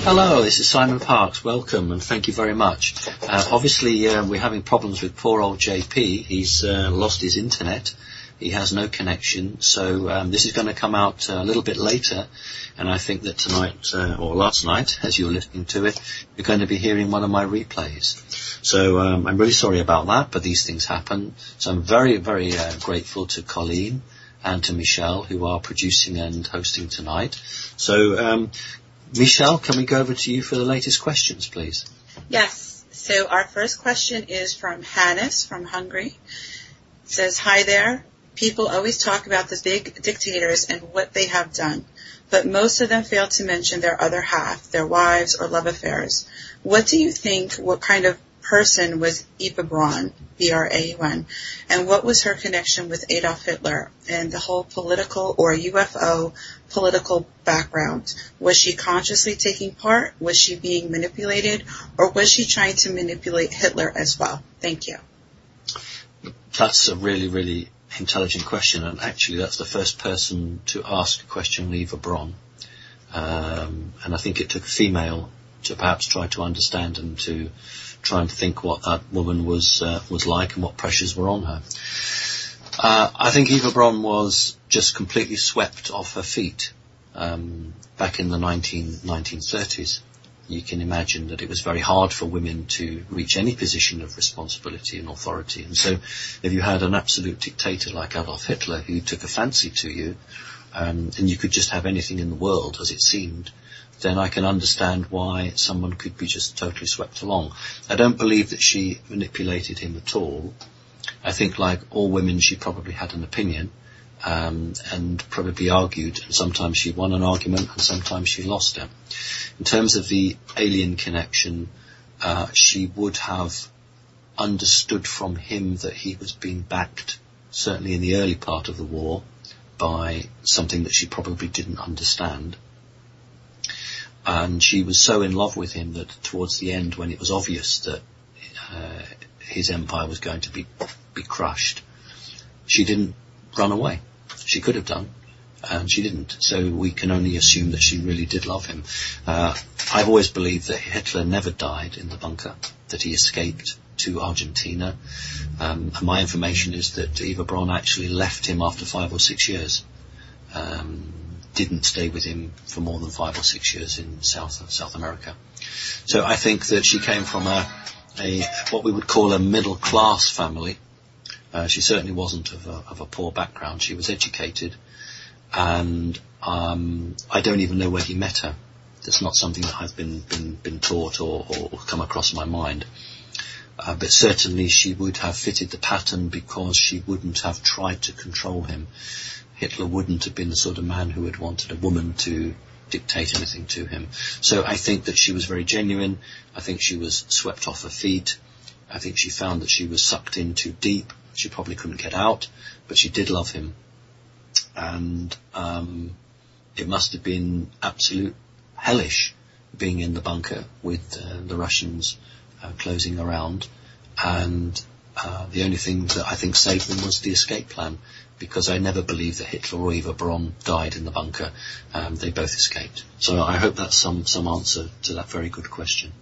Hello, this is Simon Parkes. Welcome and thank you very much. Obviously, we're having problems with poor old JP. He's lost his internet. He has no connection. So this is going to come out a little bit later. And I think that tonight, or last night, as you were listening to it, you're going to be hearing one of my replays. So I'm really sorry about that, but these things happen. So I'm very, very grateful to Colleen and to Michelle, who are producing and hosting tonight. So Michelle, can we go over to you for the latest questions, please? Yes. So our first question is from Hannes from Hungary. It says, hi there. People always talk about the big dictators and what they have done, but most of them fail to mention their other half, their wives or love affairs. What do you think, what kind of person was Eva Braun, B-R-A-U-N, and what was her connection with Adolf Hitler and the whole political or UFO political background? Was she consciously taking part? Was she being manipulated? Or was she trying to manipulate Hitler as well? Thank you. That's a really, really intelligent question, and actually that's the first person to ask a question on Eva Braun. And I think it took a female to perhaps try to understand and to try and think what that woman was like and what pressures were on her. I think Eva Braun was just completely swept off her feet back in the 1930s. You can imagine that it was very hard for women to reach any position of responsibility and authority. And so if you had an absolute dictator like Adolf Hitler who took a fancy to you, and you could just have anything in the world as it seemed, then I can understand why someone could be just totally swept along. I don't believe that she manipulated him at all. I think, like all women, she probably had an opinion and probably argued, and sometimes she won an argument and sometimes she lost it. In terms of the alien connection, she would have understood from him that he was being backed, certainly in the early part of the war, by something that she probably didn't understand. And she was so in love with him that towards the end, when it was obvious that his empire was going to be crushed, she didn't run away. She could have done, and she didn't. So we can only assume that she really did love him. I've always believed that Hitler never died in the bunker, that he escaped to Argentina. And my information is that Eva Braun actually left him after 5 or 6 years. Didn't stay with him for more than 5 or 6 years in South America. So I think that she came from a what we would call a middle class family. She certainly wasn't of a poor background. She was educated, and I don't even know where he met her. That's not something that I've been taught or come across my mind. But certainly she would have fitted the pattern because she wouldn't have tried to control him. Hitler wouldn't have been the sort of man who had wanted a woman to dictate anything to him. So I think that she was very genuine. I think she was swept off her feet. I think she found that she was sucked in too deep. She probably couldn't get out, but she did love him. And it must have been absolute hellish being in the bunker with the Russians closing around. And the only thing that I think saved them was the escape plan, because I never believed that Hitler or Eva Braun died in the bunker. They both escaped. So I hope that's some answer to that very good question.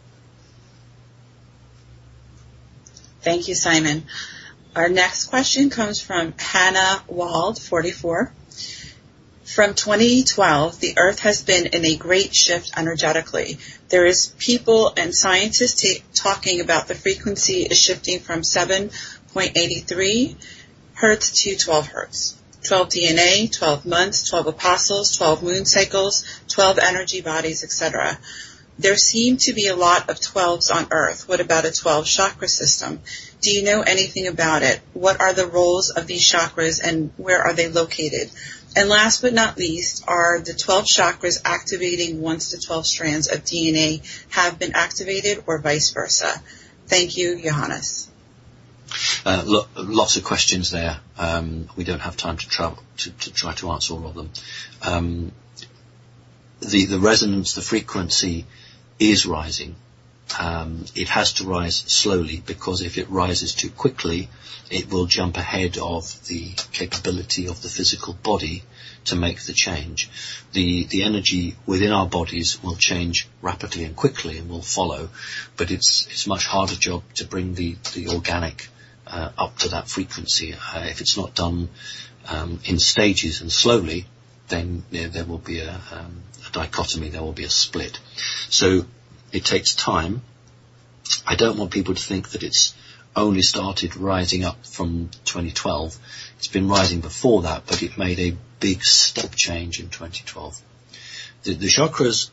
Thank you, Simon. Our next question comes from Hannah Wald, 44. From 2012, the Earth has been in a great shift energetically. There is people and scientists talking about the frequency is shifting from 7.83 hertz to 12 hertz. 12 DNA, 12 months, 12 apostles, 12 moon cycles, 12 energy bodies, etc. There seem to be a lot of 12s on Earth. What about a 12 chakra system? Do you know anything about it? What are the roles of these chakras and where are they located? And last but not least, are the 12 chakras activating once the 12 strands of DNA have been activated or vice versa? Thank you, Johannes. Lots of questions there. We don't have time to try to answer all of them. The resonance, the frequency is rising. it has to rise slowly, because if it rises too quickly, it will jump ahead of the capability of the physical body to make the change. The energy within our bodies will change rapidly and quickly and will follow, but it's much harder job to bring the organic up to that frequency. If it's not done in stages and slowly, then there will be a dichotomy, there will be a split. So it takes time. I don't want people to think that it's only started rising up from 2012. It's been rising before that, but it made a big step change in 2012. The chakras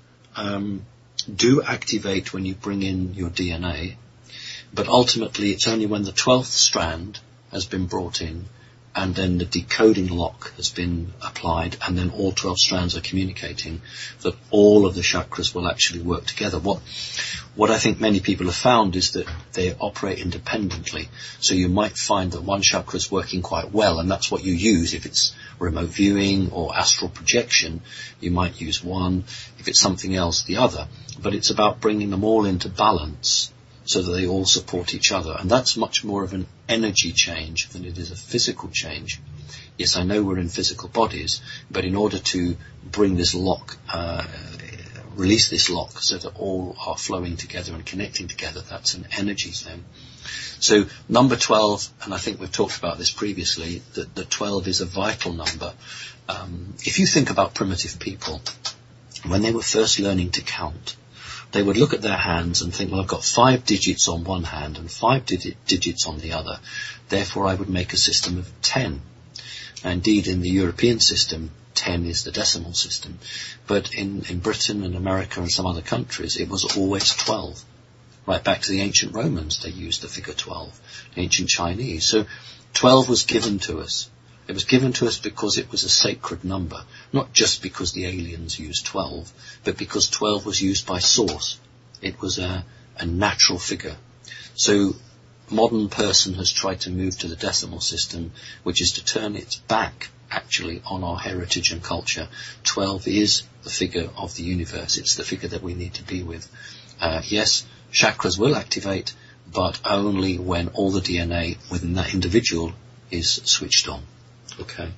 do activate when you bring in your DNA, but ultimately it's only when the 12th strand has been brought in and then the decoding lock has been applied and then all 12 strands are communicating that all of the chakras will actually work together. What I think many people have found is that they operate independently. So you might find that one chakra is working quite well, and that's what you use. If it's remote viewing or astral projection, you might use one. If it's something else, the other. But it's about bringing them all into balance so that they all support each other. And that's much more of an energy change than it is a physical change. Yes, I know we're in physical bodies, but in order to bring this lock, release this lock so that all are flowing together and connecting together, that's an energy thing. So number 12, and I think we've talked about this previously, that the 12 is a vital number. If you think about primitive people, when they were first learning to count, they would look at their hands and think, well, I've got 5 digits on one hand and 5 digits on the other. Therefore, I would make a system of 10. Now, indeed, in the European system, 10 is the decimal system. But in Britain and America and some other countries, it was always 12. Right back to the ancient Romans, they used the figure 12. The ancient Chinese. So 12 was given to us. It was given to us because it was a sacred number, not just because the aliens used 12, but because 12 was used by source. It was a natural figure. So modern person has tried to move to the decimal system, which is to turn its back actually on our heritage and culture. 12 is the figure of the universe. It's the figure that we need to be with. Yes, chakras will activate, but only when all the DNA within that individual is switched on. Okay.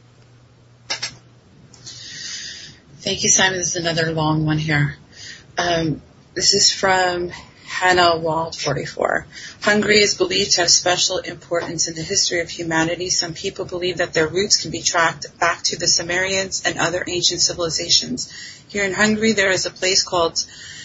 Thank you, Simon. This is another long one here. This is from Hannah Wald, 44. Hungary is believed to have special importance in the history of humanity. Some people believe that their roots can be tracked back to the Sumerians and other ancient civilizations. Here in Hungary, there is a place called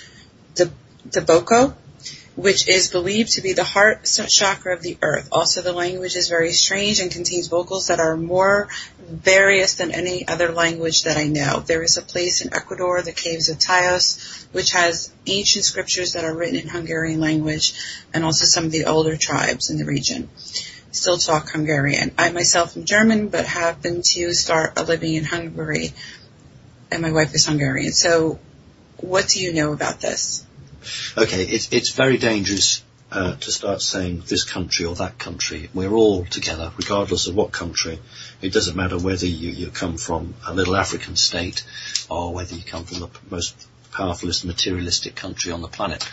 Deboko, which is believed to be the heart chakra of the earth. Also, the language is very strange and contains vocals that are more various than any other language that I know. There is a place in Ecuador, the caves of Taos, which has ancient scriptures that are written in Hungarian language, and also some of the older tribes in the region still talk Hungarian. I myself am German, but happened to start a living in Hungary, and my wife is Hungarian. So what do you know about this? Okay, it's very dangerous to start saying this country or that country. We're all together, regardless of what country. It doesn't matter whether you come from a little African state or whether you come from the most powerfulest materialistic country on the planet.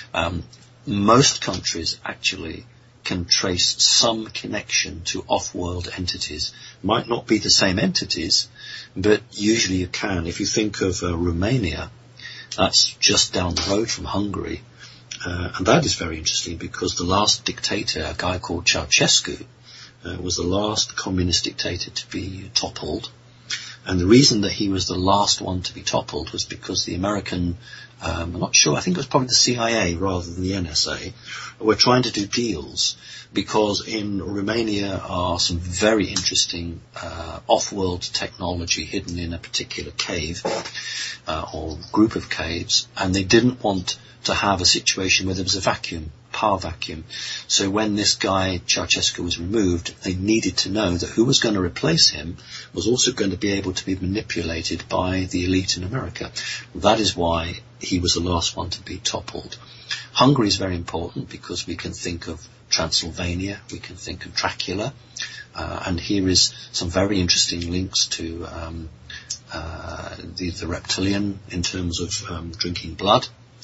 Most countries actually can trace some connection to off-world entities. Might not be the same entities, but usually you can. If you think of Romania, that's just down the road from Hungary. And that is very interesting because the last dictator, a guy called Ceausescu, was the last communist dictator to be toppled. And the reason that he was the last one to be toppled was because the American, I'm not sure, I think it was probably the CIA rather than the NSA, were trying to do deals because in Romania are some very interesting off-world technology hidden in a particular cave or group of caves, and they didn't want to have a situation where there was a vacuum, power vacuum. So when this guy, Ceausescu, was removed, they needed to know that who was going to replace him was also going to be able to be manipulated by the elite in America. That is why he was the last one to be toppled. Hungary is very important because we can think of Transylvania, we can think of Dracula, and here is some very interesting links to the reptilian in terms of drinking blood.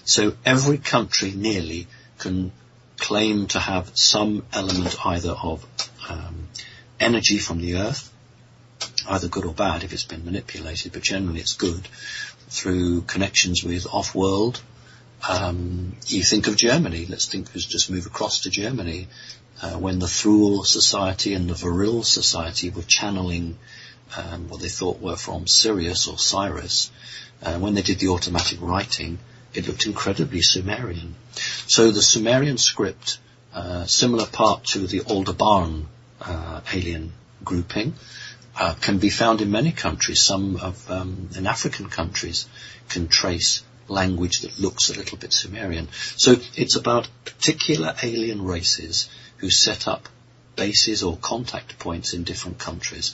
So every country nearly can claim to have some element either of energy from the earth, either good or bad if it's been manipulated, but generally it's good, through connections with off-world. You think of Germany. Let's just move across to Germany. When the Thule Society and the Viril Society were channeling what they thought were from Sirius or Cyrus, when they did the automatic writing, it looked incredibly Sumerian. So the Sumerian script, similar part to the Aldebaran alien grouping, can be found in many countries. Some of in African countries can trace language that looks a little bit Sumerian. So it's about particular alien races who set up bases or contact points in different countries.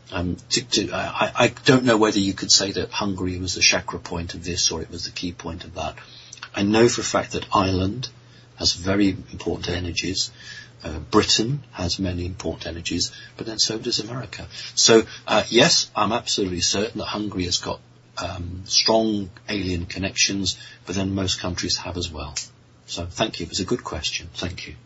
I don't know whether you could say that Hungary was the chakra point of this or it was the key point of that. I know for a fact that Ireland has very important energies. Britain has many important energies, but then so does America. So, yes, I'm absolutely certain that Hungary has got strong alien connections, but then most countries have as well. So thank you. It was a good question. Thank you.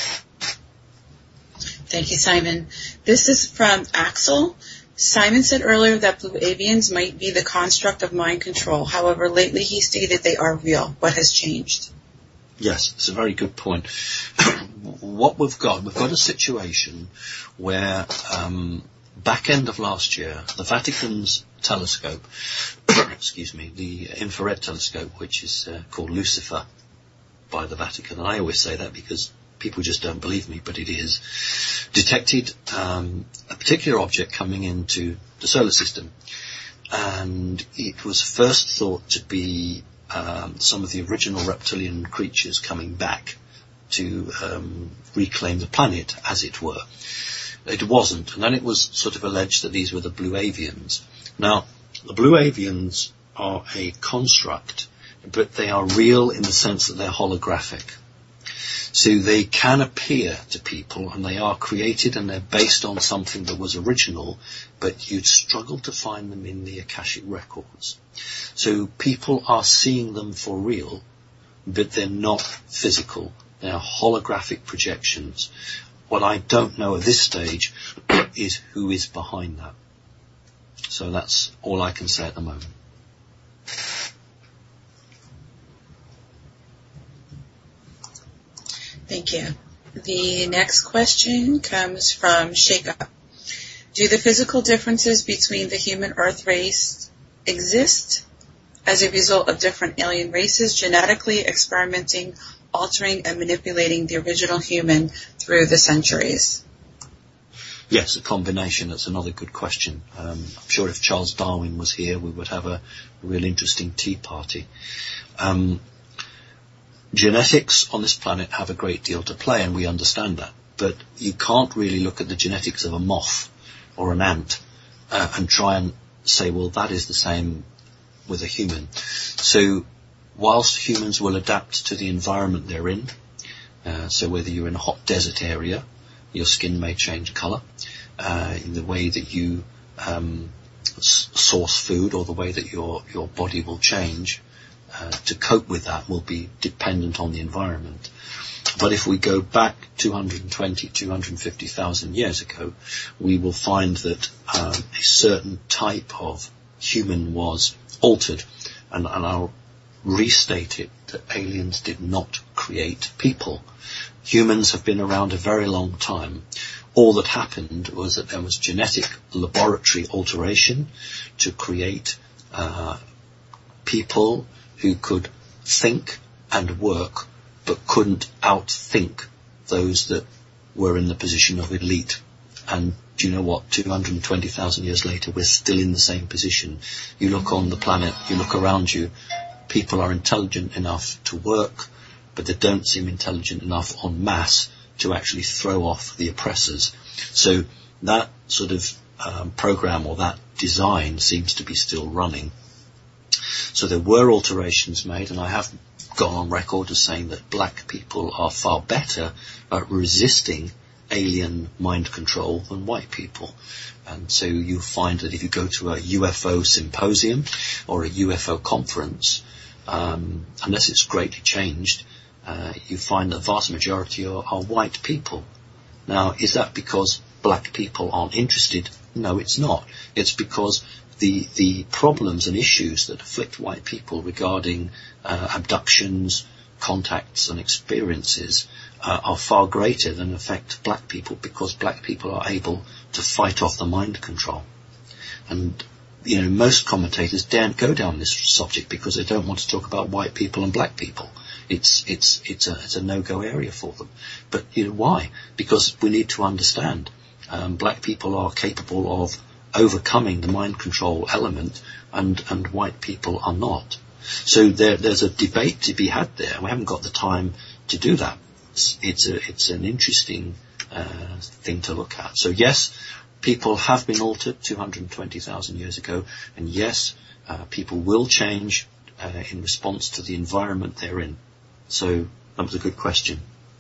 Thank you, Simon. This is from Axel. Simon said earlier that blue avians might be the construct of mind control. However, lately he stated they are real. What has changed? Yes, it's a very good point. What we've got a situation where back end of last year, the Vatican's telescope, the infrared telescope, which is called Lucifer by the Vatican, and I always say that because people just don't believe me, but it is, detected a particular object coming into the solar system. And it was first thought to be some of the original reptilian creatures coming back to reclaim the planet, as it were. It wasn't, and then it was sort of alleged that these were the blue avians. Now, the blue avians are a construct, but they are real in the sense that they're holographic. So they can appear to people, and they are created, and they're based on something that was original, but you'd struggle to find them in the Akashic records. So people are seeing them for real, but they're not physical. They are holographic projections. What I don't know at this stage is who is behind that. So that's all I can say at the moment. Thank you. The next question comes from Shakeup. Do the physical differences between the human Earth race exist as a result of different alien races genetically experimenting, altering, and manipulating the original human through the centuries? Yes, a combination. That's another good question. I'm sure if Charles Darwin was here, we would have a real interesting tea party. Genetics on this planet have a great deal to play, and we understand that. But you can't really look at the genetics of a moth or an ant and try and say, well, that is the same with a human. So whilst humans will adapt to the environment they're in, so whether you're in a hot desert area, your skin may change colour, in the way that you source food or the way that your body will change, to cope with that will be dependent on the environment. But if we go back 250,000 years ago, we will find that a certain type of human was altered. And I'll restate it, that aliens did not create people. Humans have been around a very long time. All that happened was that there was genetic laboratory alteration to create people who could think and work, but couldn't outthink those that were in the position of elite. And do you know what? 220,000 years later, we're still in the same position. You look on the planet, you look around you, people are intelligent enough to work, but they don't seem intelligent enough en masse to actually throw off the oppressors. So that sort of program or that design seems to be still running. So there were alterations made, and I have gone on record as saying that black people are far better at resisting alien mind control than white people. And so you find that if you go to a UFO symposium or a UFO conference, unless it's greatly changed, you find the vast majority are white people. Now, is that because black people aren't interested? No, it's not. It's because the problems and issues that afflict white people regarding abductions, contacts and experiences are far greater than affect black people, because black people are able to fight off the mind control. And most commentators daren't go down this subject because they don't want to talk about white people and black people. It's a no-go area for them. But why? Because we need to understand black people are capable of overcoming the mind control element, and white people are not. So there's a debate to be had there. We haven't got the time to do that. It's an interesting thing to look at. So yes, people have been altered 220,000 years ago, and yes, people will change in response to the environment they're in. So that was a good question.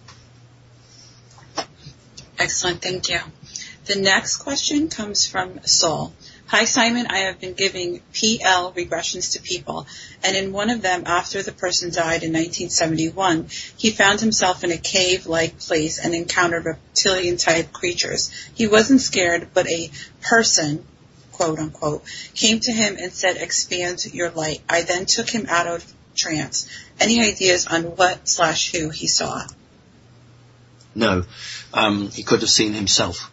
Excellent, thank you. The next question comes from Saul. Hi, Simon. I have been giving PL regressions to people, and in one of them, after the person died in 1971, he found himself in a cave-like place and encountered reptilian-type creatures. He wasn't scared, but a person, quote unquote, came to him and said, "Expand your light." I then took him out of trance. Any ideas on what/who he saw? No, he could have seen himself.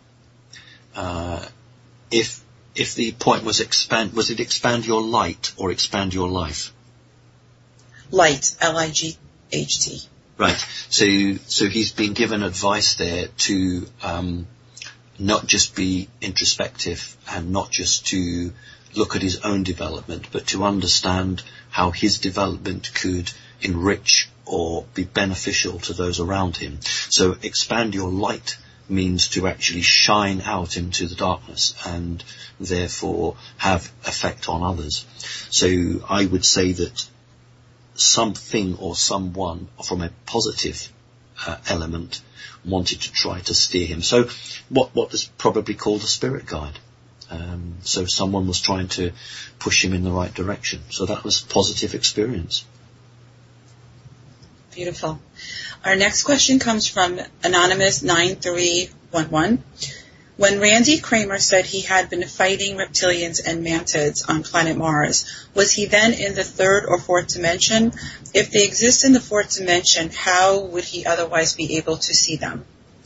If the point was was it expand your light or expand your life? Light, L-I-G-H-T. Right. So he's been given advice there to not just be introspective and not just to look at his own development, but to understand how his development could enrich or be beneficial to those around him. So expand your light means to actually shine out into the darkness and therefore have effect on others. So I would say that something or someone from a positive element wanted to try to steer him. So what is probably called a spirit guide. So someone was trying to push him in the right direction. So that was positive experience. Beautiful. Our next question comes from Anonymous 9311. When Randy Kramer said he had been fighting reptilians and mantids on planet Mars, was he then in the third or fourth dimension? If they exist in the fourth dimension, how would he otherwise be able to see them?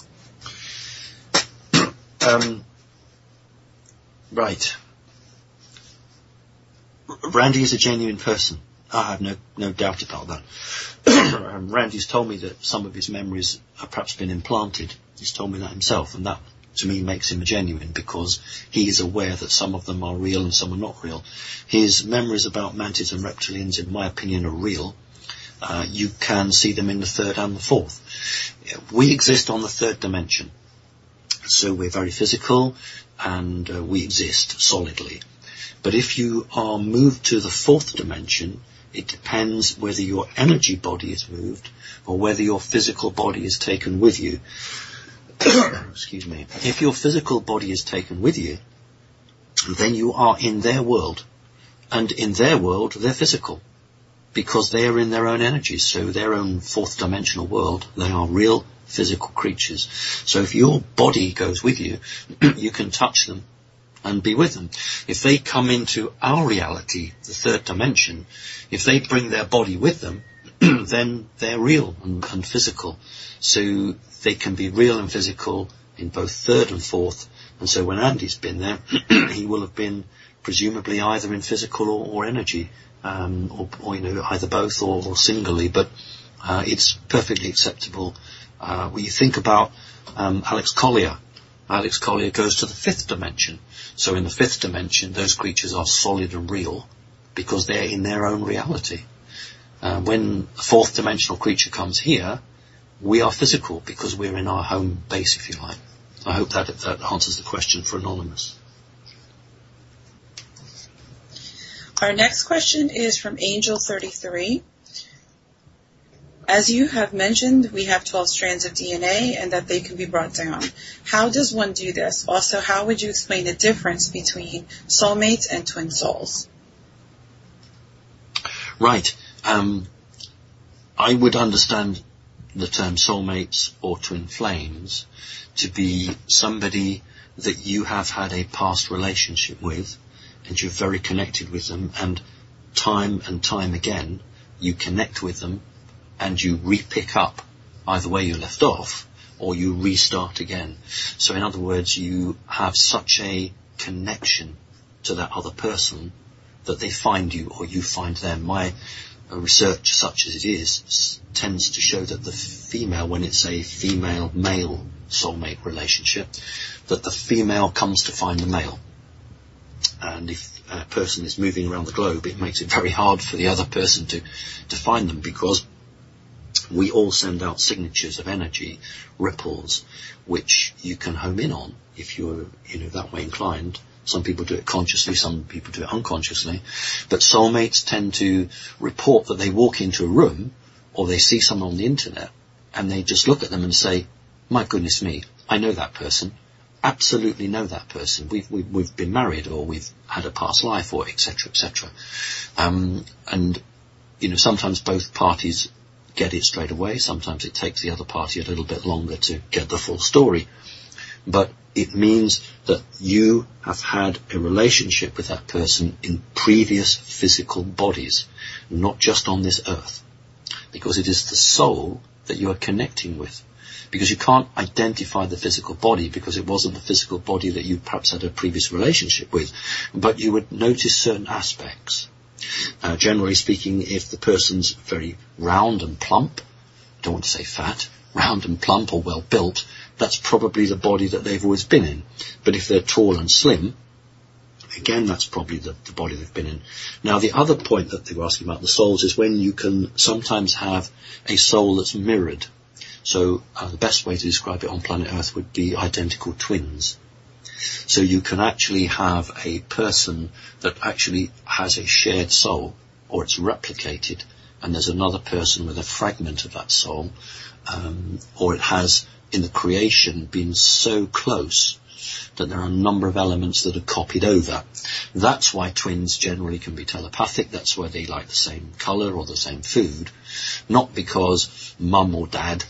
Right. Randy is a genuine person. I have no doubt about that. Randy's told me that some of his memories have perhaps been implanted. He's told me that himself, and that to me makes him a genuine, because he is aware that some of them are real and some are not real. His memories about mantids and reptilians, in my opinion, are real. You can see them in the third and the fourth. We exist on the third dimension, so we're very physical and we exist solidly. But if you are moved to the fourth dimension, it depends whether your energy body is moved or whether your physical body is taken with you. Excuse me. If your physical body is taken with you, then you are in their world. And in their world, they're physical, because they are in their own energies. So their own fourth dimensional world, they are real physical creatures. So if your body goes with you, you can touch them and be with them. If they come into our reality, the third dimension, if they bring their body with them, then they're real and physical. So they can be real and physical in both third and fourth. And so when Andy's been there, he will have been presumably either in physical or energy, or either both or singly. But it's perfectly acceptable. When you think about Alex Collier, Alex Collier goes to the fifth dimension. So in the fifth dimension, those creatures are solid and real because they're in their own reality. When a fourth dimensional creature comes here, we are physical because we're in our home base, if you like. I hope that answers the question for Anonymous. Our next question is from Angel33. As you have mentioned, we have 12 strands of DNA and that they can be brought down. How does one do this? Also, how would you explain the difference between soulmates and twin souls? Right. I would understand the term soulmates or twin flames to be somebody that you have had a past relationship with, and you're very connected with them, and time again you connect with them and you re-pick up either where you left off or you restart again. So in other words, you have such a connection to that other person that they find you or you find them. My research, such as it is, tends to show that the female, when it's a female-male soulmate relationship, that the female comes to find the male. And if a person is moving around the globe, it makes it very hard for the other person to find them, because we all send out signatures of energy, ripples, which you can home in on if you're, that way inclined. Some people do it consciously, some people do it unconsciously. But soulmates tend to report that they walk into a room or they see someone on the internet and they just look at them and say, my goodness me, I know that person. Absolutely know that person. We've been married, or we've had a past life, or etc., etc. And sometimes both parties get it straight away. Sometimes it takes the other party a little bit longer to get the full story. But it means that you have had a relationship with that person in previous physical bodies, not just on this earth, because it is the soul that you are connecting with. Because you can't identify the physical body, because it wasn't the physical body that you perhaps had a previous relationship with, but you would notice certain aspects. Generally speaking, if the person's very round and plump, don't want to say fat, round and plump or well built, that's probably the body that they've always been in. But if they're tall and slim, again, that's probably the body they've been in. Now, the other point that they were asking about the souls is when you can sometimes have a soul that's mirrored. So the best way to describe it on planet Earth would be identical twins. So you can actually have a person that actually has a shared soul, or it's replicated, and there's another person with a fragment of that soul, or it has, in the creation, been so close that there are a number of elements that are copied over. That's why twins generally can be telepathic. That's why they like the same colour or the same food. Not because mum or dad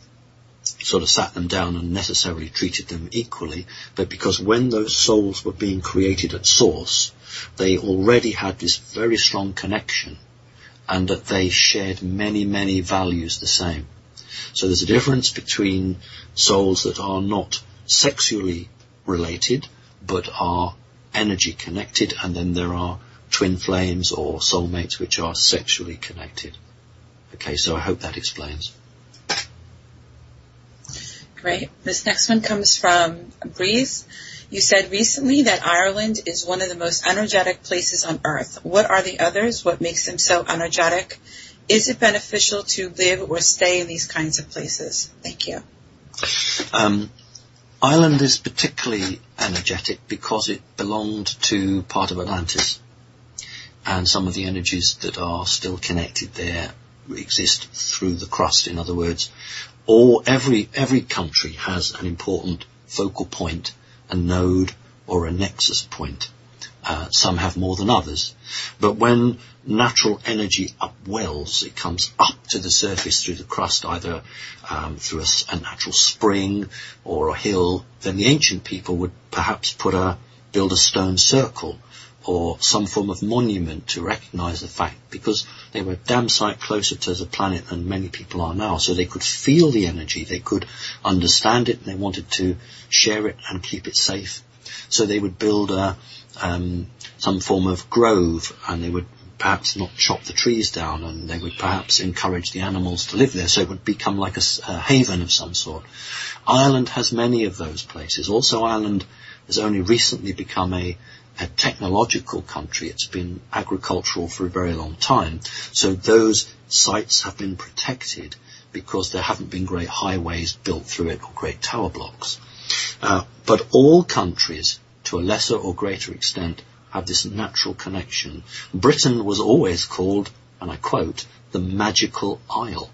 sort of sat them down and necessarily treated them equally, but because when those souls were being created at source, they already had this very strong connection, and that they shared many, many values the same. So there's a difference between souls that are not sexually related, but are energy connected, and then there are twin flames or soulmates which are sexually connected. Okay, so I hope that explains. Great. This next one comes from Breeze. You said recently that Ireland is one of the most energetic places on Earth. What are the others? What makes them so energetic? Is it beneficial to live or stay in these kinds of places? Thank you. Ireland is particularly energetic because it belonged to part of Atlantis. And some of the energies that are still connected there exist through the crust. In other words, every country has an important focal point, a node or a nexus point. Some have more than others. But when natural energy upwells, it comes up to the surface through the crust, either through a natural spring or a hill, then the ancient people would perhaps build a stone circle or some form of monument to recognize the fact, because they were damn sight closer to the planet than many people are now, so they could feel the energy, they could understand it, and they wanted to share it and keep it safe. So they would build some form of grove, and they would perhaps not chop the trees down, and they would perhaps encourage the animals to live there, so it would become like a haven of some sort. Ireland has many of those places. Also, Ireland has only recently become a technological country. It's been agricultural for a very long time. So those sites have been protected because there haven't been great highways built through it or great tower blocks. But all countries, to a lesser or greater extent, have this natural connection. Britain was always called, and I quote, the magical isle.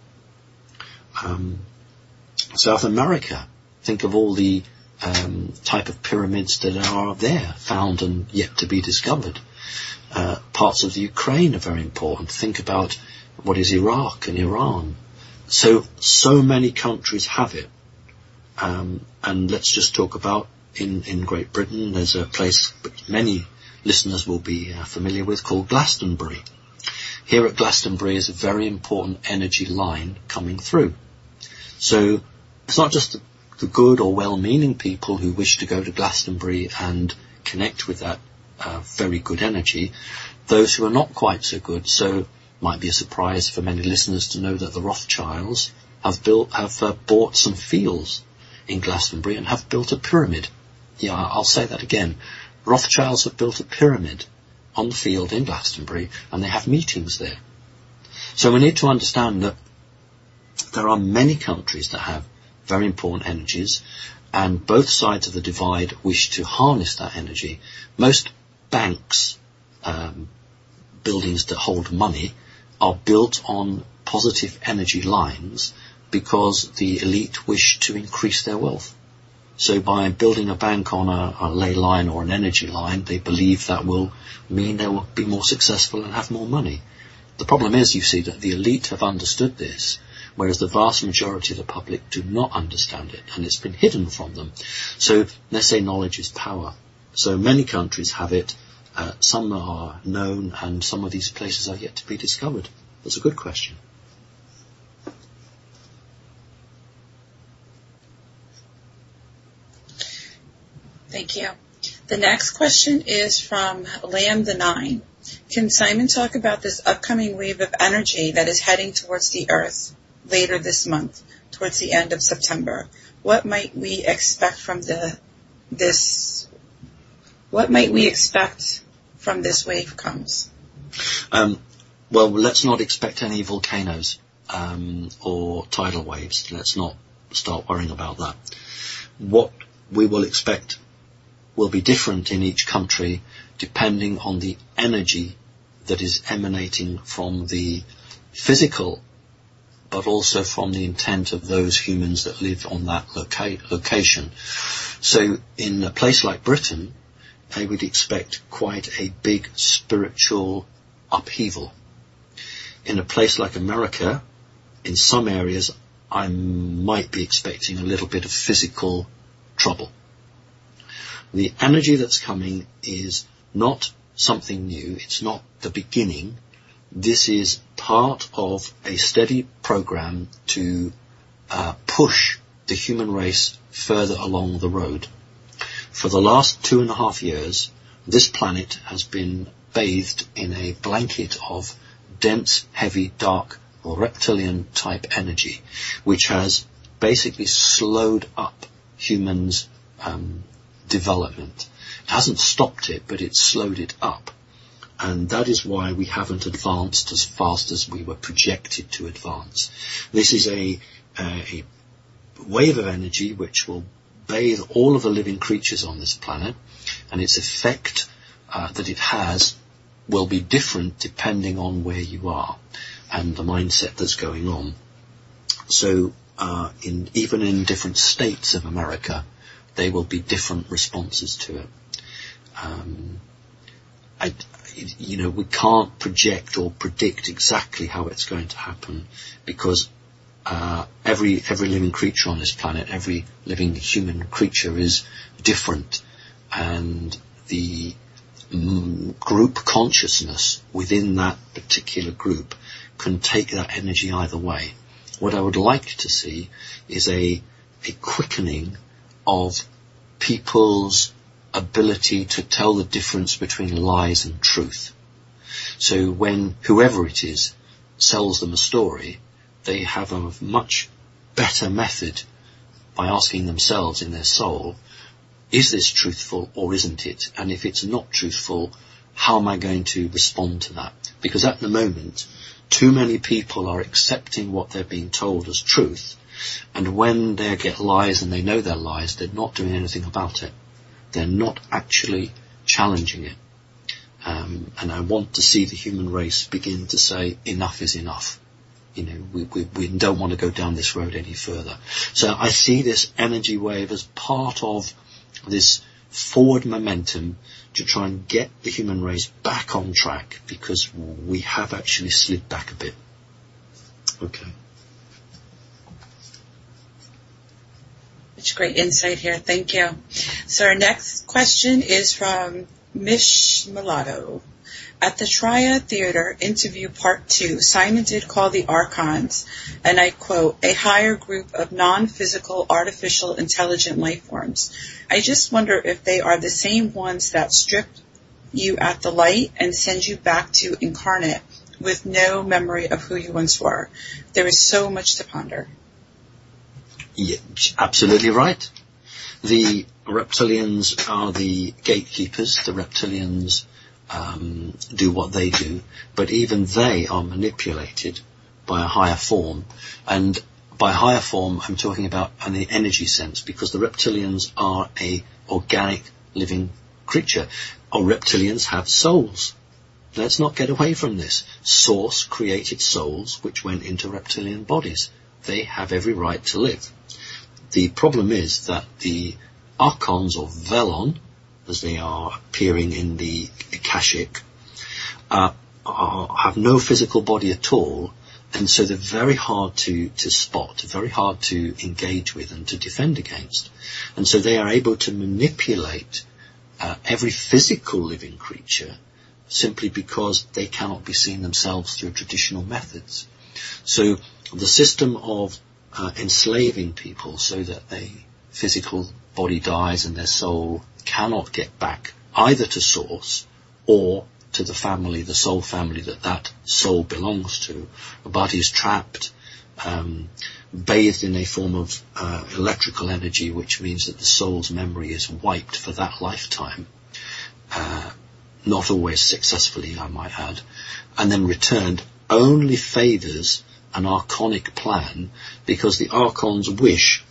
South America, think of all the type of pyramids that are there, found and yet to be discovered. Parts of the Ukraine are very important. Think about What is Iraq and Iran? So many countries have it. And let's just talk about in Great Britain, there's a place which many listeners will be familiar with called Glastonbury. Here at Glastonbury is a very important energy line coming through. So it's not just the good or well-meaning people who wish to go to Glastonbury and connect with that very good energy. Those who are not quite so good, so might be a surprise for many listeners to know that the Rothschilds have bought some fields in Glastonbury and have built a pyramid. Yeah, I'll say that again. Rothschilds have built a pyramid on the field in Glastonbury, and they have meetings there. So we need to understand that there are many countries that have very important energies, and both sides of the divide wish to harness that energy. Most banks, buildings that hold money, are built on positive energy lines because the elite wish to increase their wealth. So by building a bank on a ley line or an energy line, they believe that will mean they will be more successful and have more money. The problem is, you see, that the elite have understood this, whereas the vast majority of the public do not understand it, and it's been hidden from them. So they say knowledge is power. So many countries have it, some are known, and some of these places are yet to be discovered. That's a good question. Thank you. The next question is from Lamb the Nine. Can Simon talk about this upcoming wave of energy that is heading towards the Earth later this month, towards the end of September? What might we expect from this wave comes? Well, let's not expect any volcanoes or tidal waves. Let's not start worrying about that. What we will expect will be different in each country depending on the energy that is emanating from the physical, but also from the intent of those humans that live on that location. So in a place like Britain, I would expect quite a big spiritual upheaval. In a place like America, in some areas, I might be expecting a little bit of physical trouble. The energy that's coming is not something new. It's not the beginning. This is part of a steady program to push the human race further along the road. For the last 2.5 years, this planet has been bathed in a blanket of dense, heavy, dark, or reptilian-type energy, which has basically slowed up humans' development. It hasn't stopped it, but it's slowed it up. And that is why we haven't advanced as fast as we were projected to advance. This is a wave of energy which will bathe all of the living creatures on this planet, and its effect that it has will be different depending on where you are and the mindset that's going on. So even in different states of America, there will be different responses to it. We can't project or predict exactly how it's going to happen because every living creature on this planet, every living human creature is different, and the group consciousness within that particular group can take that energy either way. What I would like to see is a quickening of people's ability to tell the difference between lies and truth. So when whoever it is sells them a story, they have a much better method by asking themselves in their soul, is this truthful or isn't it? And if it's not truthful, how am I going to respond to that? Because at the moment, too many people are accepting what they're being told as truth, and when they get lies and they know they're lies, they're not doing anything about it. They're not actually challenging it. And I want to see the human race begin to say, enough is enough. We don't want to go down this road any further. So I see this energy wave as part of this forward momentum to try and get the human race back on track, because we have actually slid back a bit. Okay. Such great insight here. Thank you. So our next question is from Mish Mulatto. At the Triad Theater interview part 2, Simon did call the Archons, and I quote, a higher group of non-physical artificial intelligent life forms. I just wonder if they are the same ones that strip you at the light and send you back to incarnate with no memory of who you once were. There is so much to ponder. Yeah, absolutely right. The reptilians are the gatekeepers. The reptilians do what they do, but even they are manipulated by a higher form. And by higher form, I'm talking about in the energy sense, because the reptilians are a organic living creature. Our reptilians have souls. Let's not get away from this. Source created souls which went into reptilian bodies. They have every right to live. The problem is that the Archons, or Velon, as they are appearing in the Akashic, have no physical body at all, and so they're very hard to spot, very hard to engage with and to defend against. And so they are able to manipulate every physical living creature simply because they cannot be seen themselves through traditional methods. So the system of enslaving people so that a physical body dies and their soul cannot get back either to source or to the family, the soul family that soul belongs to, but is trapped, bathed in a form of electrical energy, which means that the soul's memory is wiped for that lifetime, not always successfully, I might add, and then returned, only favours an archonic plan, because the Archons wish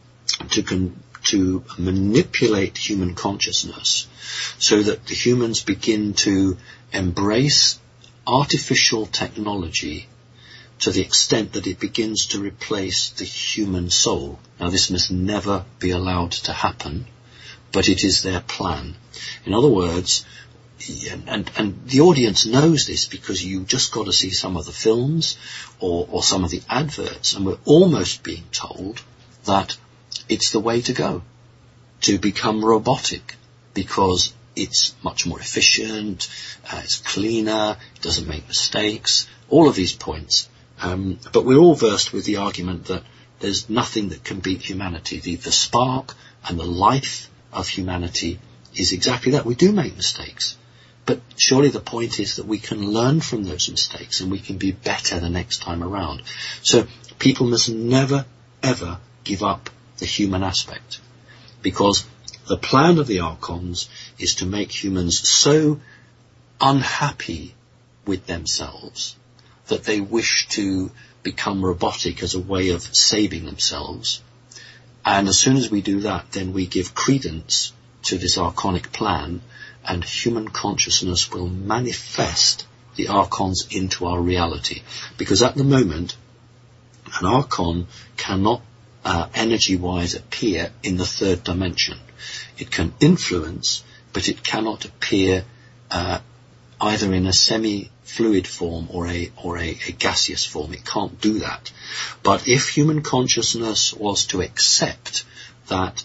to manipulate human consciousness so that the humans begin to embrace artificial technology to the extent that it begins to replace the human soul. Now, this must never be allowed to happen, but it is their plan. In other words, and the audience knows this because you just got to see some of the films or some of the adverts, and we're almost being told that it's the way to go, to become robotic, because it's much more efficient, it's cleaner, it doesn't make mistakes, all of these points. But we're all versed with the argument that there's nothing that can beat humanity. The spark and the life of humanity is exactly that. We do make mistakes, but surely the point is that we can learn from those mistakes and we can be better the next time around. So people must never, ever give up the human aspect, because the plan of the Archons is to make humans so unhappy with themselves that they wish to become robotic as a way of saving themselves. And as soon as we do that, then we give credence to this archonic plan, and human consciousness will manifest the Archons into our reality. Because at the moment, an Archon cannot energy-wise appear in the third dimension. It can influence, but it cannot appear either in a semi-fluid form or a gaseous form. It can't do that. But if human consciousness was to accept that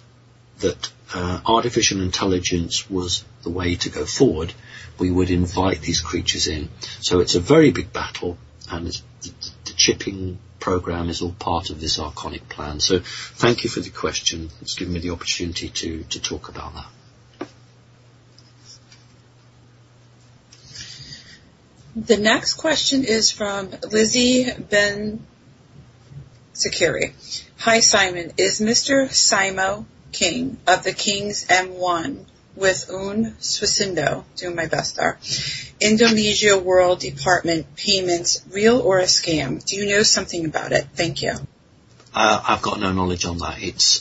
artificial intelligence was the way to go forward, we would invite these creatures in. So it's a very big battle, and the chipping program is all part of this archonic plan. So thank you for the question. It's given me the opportunity to talk about that. The next question is from Lizzie Ben Sakiri. Hi, Simon. Is Mr. Simo King of the King's M1 with Un Swisindo, doing my best there, Indonesia World Department payments real or a scam? Do you know something about it? Thank you. I've got no knowledge on that. It's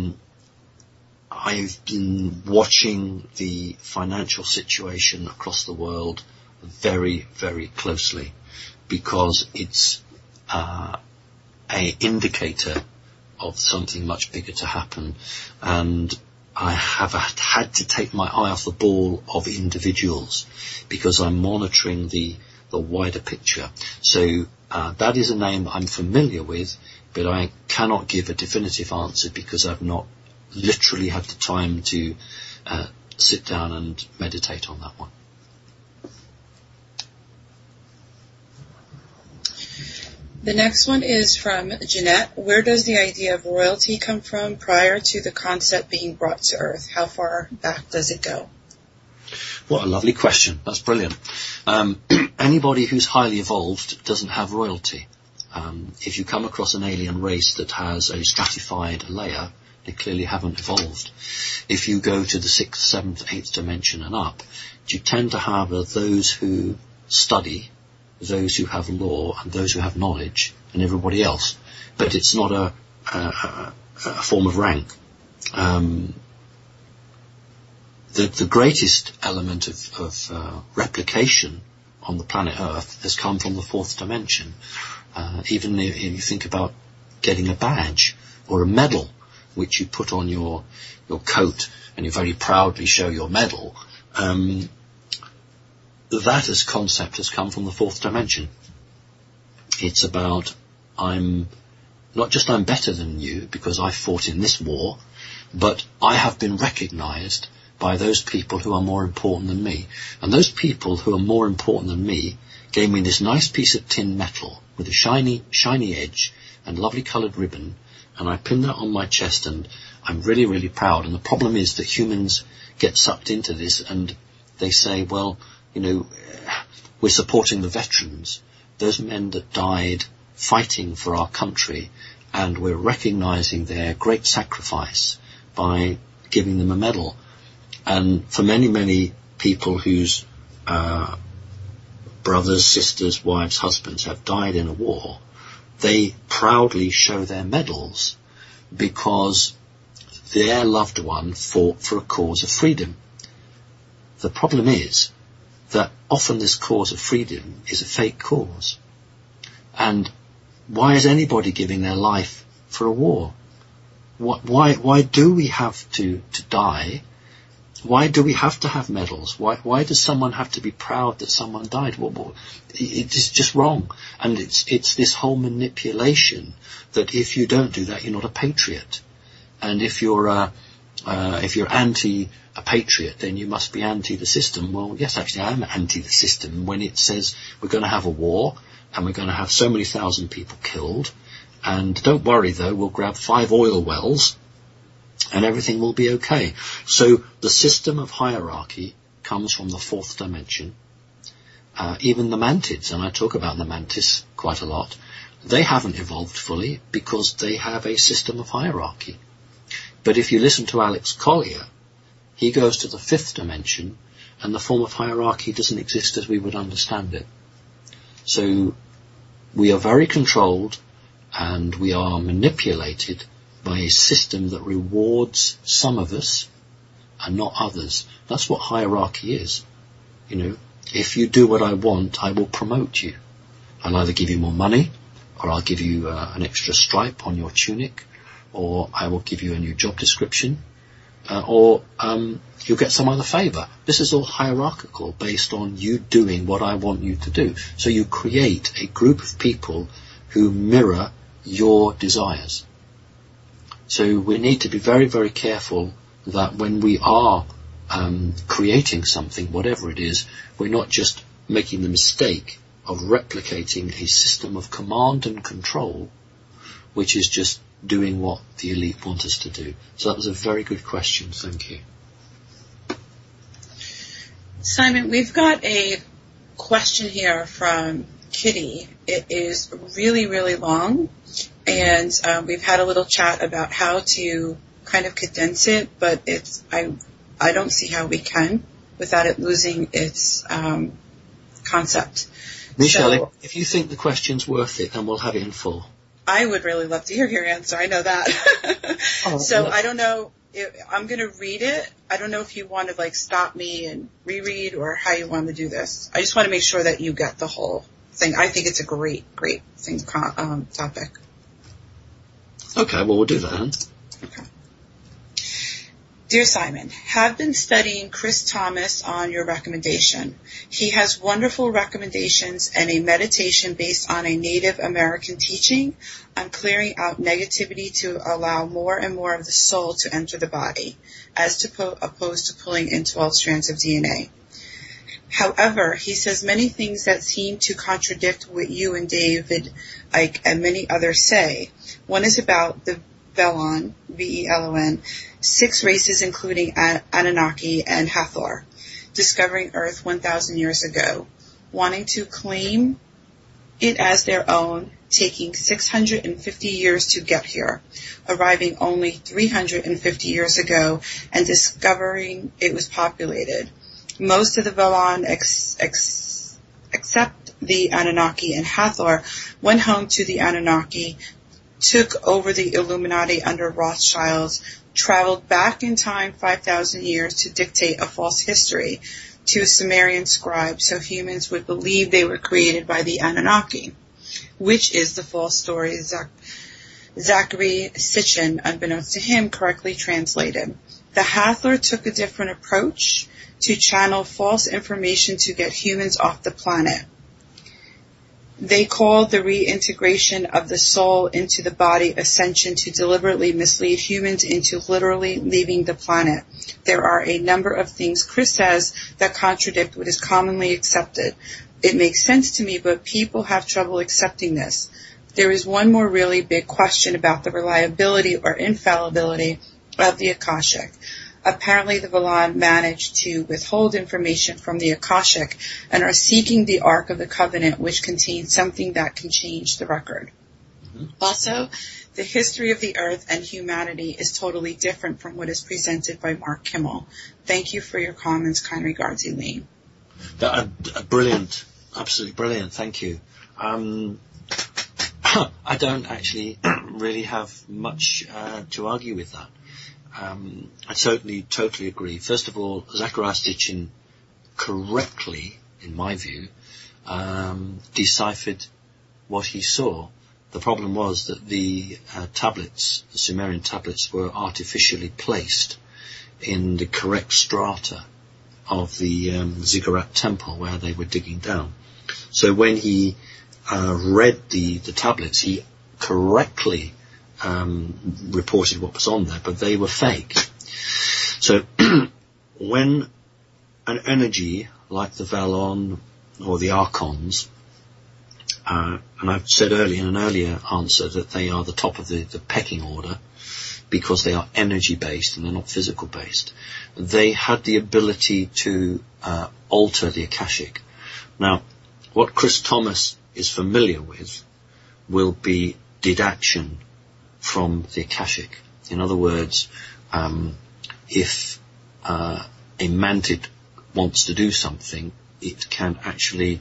I've been watching the financial situation across the world very, very closely, because it's a indicator of something much bigger to happen, and I have had to take my eye off the ball of individuals because I'm monitoring the wider picture. So That is a name I'm familiar with, but I cannot give a definitive answer because I've not literally had the time to sit down and meditate on that one. The next one is from Jeanette. Where does the idea of royalty come from prior to the concept being brought to Earth? How far back does it go? What a lovely question. That's brilliant. Anybody who's highly evolved doesn't have royalty. If you come across an alien race that has a stratified layer, they clearly haven't evolved. If you go to the 6th, 7th, 8th dimension and up, you tend to have those who study, those who have law, and those who have knowledge, and everybody else. But it's not a form of rank. The greatest element of replication on the planet Earth has come from the 4th dimension. Even if you think about getting a badge or a medal, which you put on your coat and you very proudly show your medal, that as concept has come from the 4th dimension. It's about I'm better than you because I fought in this war, but I have been recognized by those people who are more important than me. And those people who are more important than me gave me this nice piece of tin metal with a shiny edge and lovely coloured ribbon, and I pinned that on my chest, and I'm really, really proud. And the problem is that humans get sucked into this, and they say, well, you know, we're supporting the veterans, those men that died fighting for our country, and we're recognising their great sacrifice by giving them a medal. And for many, many people whose brothers, sisters, wives, husbands have died in a war, they proudly show their medals because their loved one fought for a cause of freedom. The problem is that often this cause of freedom is a fake cause. And why is anybody giving their life for a war? Why do we have to die? Why do we have to have medals? Why does someone have to be proud that someone died? Well, it is just wrong. And it's this whole manipulation that if you don't do that, you're not a patriot. And if you're anti a patriot, then you must be anti the system. Well, yes, actually, I am anti the system when it says we're going to have a war and we're going to have so many thousand people killed. And don't worry, though, we'll grab 5 oil wells and everything will be okay. So the system of hierarchy comes from the 4th dimension. Even the mantids, and I talk about the mantis quite a lot, they haven't evolved fully because they have a system of hierarchy. But if you listen to Alex Collier, he goes to the 5th dimension, and the form of hierarchy doesn't exist as we would understand it. So we are very controlled, and we are manipulated by a system that rewards some of us and not others. That's what hierarchy is. You know, if you do what I want, I will promote you. I'll either give you more money, or I'll give you an extra stripe on your tunic, or I will give you a new job description, or you'll get some other favour. This is all hierarchical, based on you doing what I want you to do. So you create a group of people who mirror your desires. So we need to be very, very careful that when we are creating something, whatever it is, we're not just making the mistake of replicating a system of command and control, which is just doing what the elite want us to do. So that was a very good question. Thank you. Simon, we've got a question here from Kitty. It is really, really long, and we've had a little chat about how to kind of condense it, but I don't see how we can without it losing its concept. Michelle, so, if you think the question's worth it, then we'll have it in full. I would really love to hear your answer. I know that. So I don't know. I'm going to read it. I don't know if you want to stop me and reread or how you want to do this. I just want to make sure that you get the whole thing. I think it's a great thing, topic. Okay, well, we'll do that then. Okay. Dear Simon, have been studying Chris Thomas on your recommendation. He has wonderful recommendations and a meditation based on a Native American teaching on clearing out negativity to allow more and more of the soul to enter the body, as opposed to pulling in 12 strands of DNA. However, he says many things that seem to contradict what you and David Icke and many others say. One is about the Velon, V-E-L-O-N, 6 races including Anunnaki and Hathor, discovering Earth 1,000 years ago, wanting to claim it as their own, taking 650 years to get here, arriving only 350 years ago, and discovering it was populated. Most of the Velon, except the Anunnaki and Hathor, went home to the Anunnaki, took over the Illuminati under Rothschilds, traveled back in time 5,000 years to dictate a false history to a Sumerian scribe so humans would believe they were created by the Anunnaki, which is the false story Zachary Sitchin, unbeknownst to him, correctly translated. The Hathor took a different approach to channel false information to get humans off the planet. They called the reintegration of the soul into the body ascension to deliberately mislead humans into literally leaving the planet. There are a number of things Chris says that contradict what is commonly accepted. It makes sense to me, but people have trouble accepting this. There is one more really big question about the reliability or infallibility of the Akashic. Apparently the Velon managed to withhold information from the Akashic and are seeking the Ark of the Covenant, which contains something that can change the record. Mm-hmm. Also, the history of the Earth and humanity is totally different from what is presented by Mark Kimmel. Thank you for your comments. Kind regards, Elaine. Brilliant. Absolutely brilliant. Thank you. I don't actually really have much to argue with that. I totally agree. First of all, Zachariah Sitchin correctly, in my view, deciphered what he saw. The problem was that the tablets, the Sumerian tablets, were artificially placed in the correct strata of the Ziggurat temple where they were digging down. So when he read the tablets, he correctly reported what was on there, but they were fake. So when an energy like the Velon or the Archons, and I've said earlier in an earlier answer that they are the top of the pecking order because they are energy based and they're not physical based, they had the ability to alter the Akashic. Now, what Chris Thomas is familiar with will be deduction from the Akashic. In other words, if a mantid wants to do something, it can actually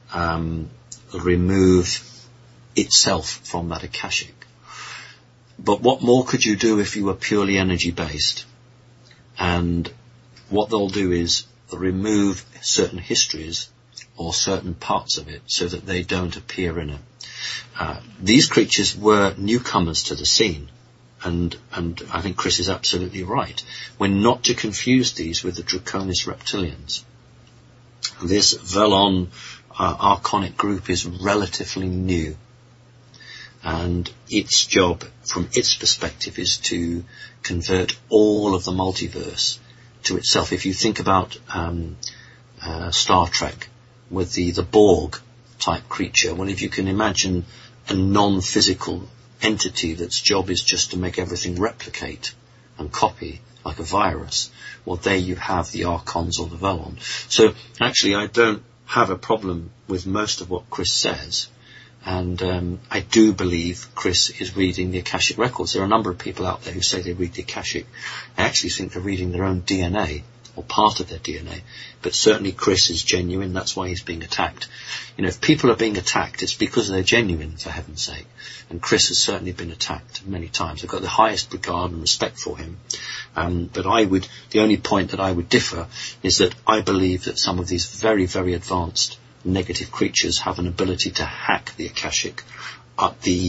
remove itself from that Akashic. But what more could you do if you were purely energy based? And what they'll do is remove certain histories or certain parts of it so that they don't appear in it. These creatures were newcomers to the scene, and I think Chris is absolutely right. We're not to confuse these with the Draconis reptilians. This Velon Archonic group is relatively new, and its job, from its perspective, is to convert all of the multiverse to itself. If you think about Star Trek with the Borg type creature, well, if you can imagine a non-physical entity that's job is just to make everything replicate and copy like a virus, well, there you have the Archons or the Velon. So actually I don't have a problem with most of what Chris says, and I do believe Chris is reading the Akashic records. There are a number of people out there who say they read the Akashic. I actually think they're reading their own DNA, or part of their DNA, but certainly Chris is genuine. That's why he's being attacked. You know, if people are being attacked, it's because they're genuine, for heaven's sake. And Chris has certainly been attacked many times. I've got the highest regard and respect for him. But the only point that I would differ is that I believe that some of these very, very advanced negative creatures have an ability to hack the Akashic at the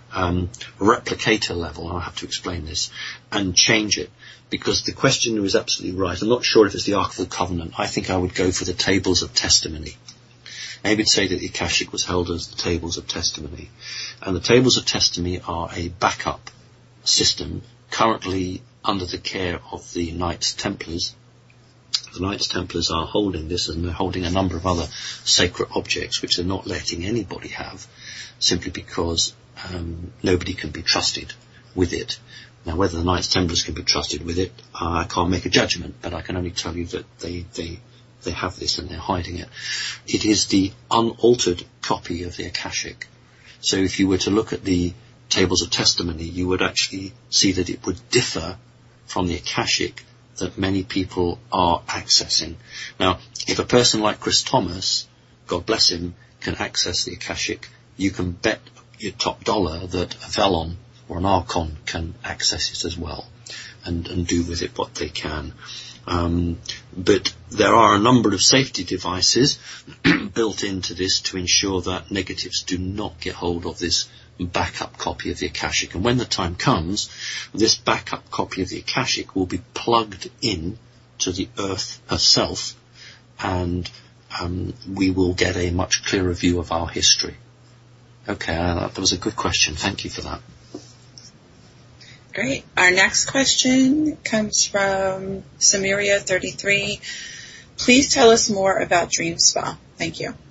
replicator level, and I'll have to explain this, and change it. Because the questioner is absolutely right. I'm not sure if it's the Ark of the Covenant. I think I would go for the Tables of Testimony. I would say that the Akashic was held as the Tables of Testimony. And the Tables of Testimony are a backup system currently under the care of the Knights Templars. The Knights Templars are holding this, and they're holding a number of other sacred objects which they're not letting anybody have, simply because nobody can be trusted with it. Now, whether the Knights Templars can be trusted with it, I can't make a judgment, but I can only tell you that they have this and they're hiding it. It is the unaltered copy of the Akashic. So if you were to look at the Tables of Testimony, you would actually see that it would differ from the Akashic that many people are accessing. Now, if a person like Chris Thomas, God bless him, can access the Akashic, you can bet your top dollar that a Velon or an Archon can access it as well and do with it what they can. But there are a number of safety devices built into this to ensure that negatives do not get hold of this backup copy of the Akashic. And when the time comes, this backup copy of the Akashic will be plugged in to the Earth herself, and we will get a much clearer view of our history. Okay, that was a good question. Thank you for that. Great. Our next question comes from Samaria33. Please tell us more about Dream Spa. Thank you.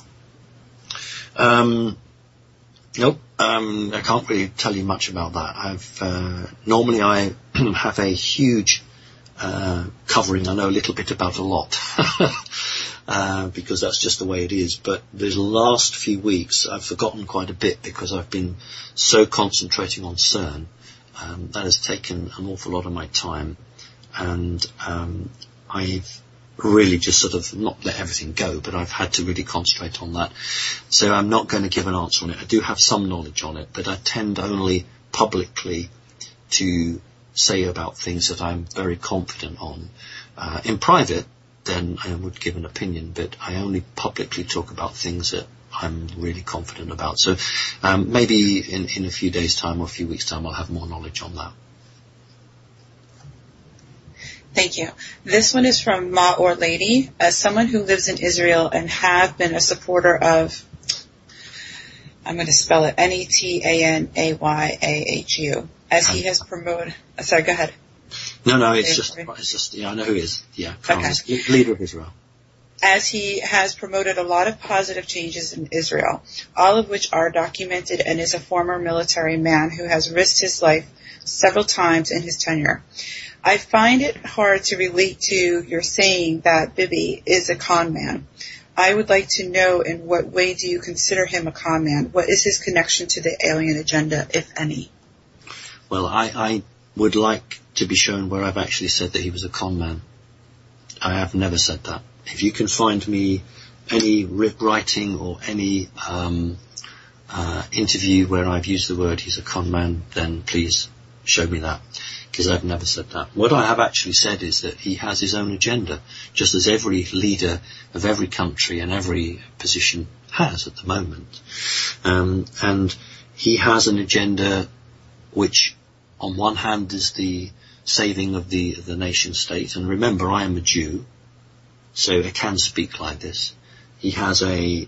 Nope. I can't really tell you much about that. Normally I have a huge covering. I know a little bit about a lot. Because that's just the way it is. But the last few weeks I've forgotten quite a bit because I've been so concentrating on CERN. That has taken an awful lot of my time, and I've really just sort of not let everything go, but I've had to really concentrate on that. So I'm not going to give an answer on it. I do have some knowledge on it, but I tend only publicly to say about things that I'm very confident on. In private, then I would give an opinion, but I only publicly talk about things that I'm really confident about. So maybe in a few days' time or a few weeks' time I'll have more knowledge on that. Thank you. This one is from Ma or Lady. As someone who lives in Israel and have been a supporter of, I'm going to spell it, Netanyahu, as he has promoted, sorry, go ahead. No, it's just, yeah, I know who he is. Yeah, okay. Leader of Israel. As he has promoted a lot of positive changes in Israel, all of which are documented, and is a former military man who has risked his life several times in his tenure. I find it hard to relate to your saying that Bibi is a con man. I would like to know, in what way do you consider him a con man? What is his connection to the alien agenda, if any? Well, I would like to be shown where I've actually said that he was a con man. I have never said that. If you can find me any writing or any interview where I've used the word he's a con man, then please show me that, because I've never said that. What I have actually said is that he has his own agenda, just as every leader of every country and every position has at the moment. And he has an agenda which, on one hand, is the saving of the nation state. And remember, I am a Jew, so I can speak like this. He has a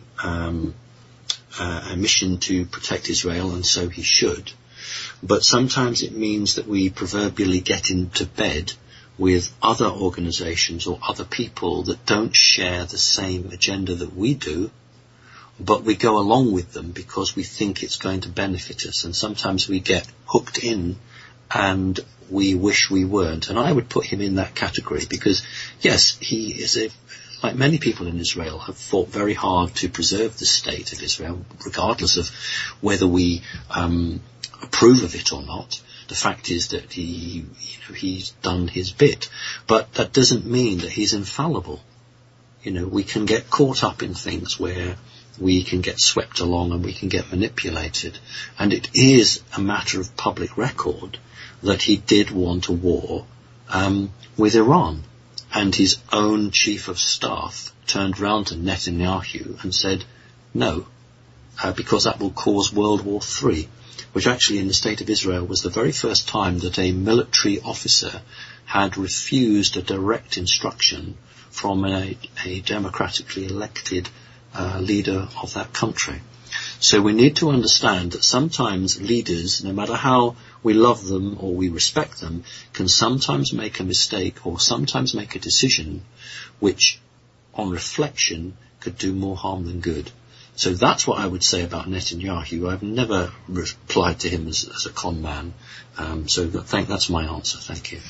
mission to protect Israel, and so he should. But sometimes it means that we proverbially get into bed with other organizations or other people that don't share the same agenda that we do, but we go along with them because we think it's going to benefit us. And sometimes we get hooked in and we wish we weren't. And I would put him in that category because, yes, he is like many people in Israel, have fought very hard to preserve the state of Israel, regardless of whether we approve of it or not. The fact is that he's done his bit, but that doesn't mean that he's infallible. We can get caught up in things where we can get swept along and we can get manipulated. And it is a matter of public record that he did want a war with Iran. And his own chief of staff turned round to Netanyahu and said, no, because that will cause World War III, which actually in the State of Israel was the very first time that a military officer had refused a direct instruction from a democratically elected leader of that country. So we need to understand that sometimes leaders, no matter how we love them or we respect them, can sometimes make a mistake or sometimes make a decision which, on reflection, could do more harm than good. So that's what I would say about Netanyahu. I've never replied to him as a con man. That's my answer. Thank you.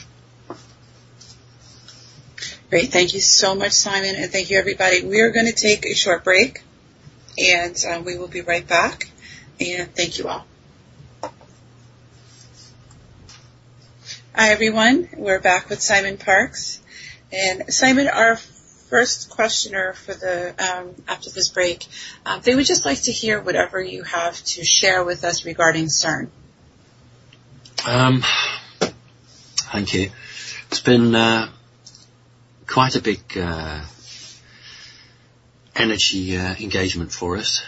Great. Thank you so much, Simon, and thank you, everybody. We are going to take a short break, and we will be right back. And thank you all. Hi, everyone. We're back with Simon Parkes. And Simon, our first questioner for the after this break, they would just like to hear whatever you have to share with us regarding CERN. Thank you. It's been quite a big energy engagement for us.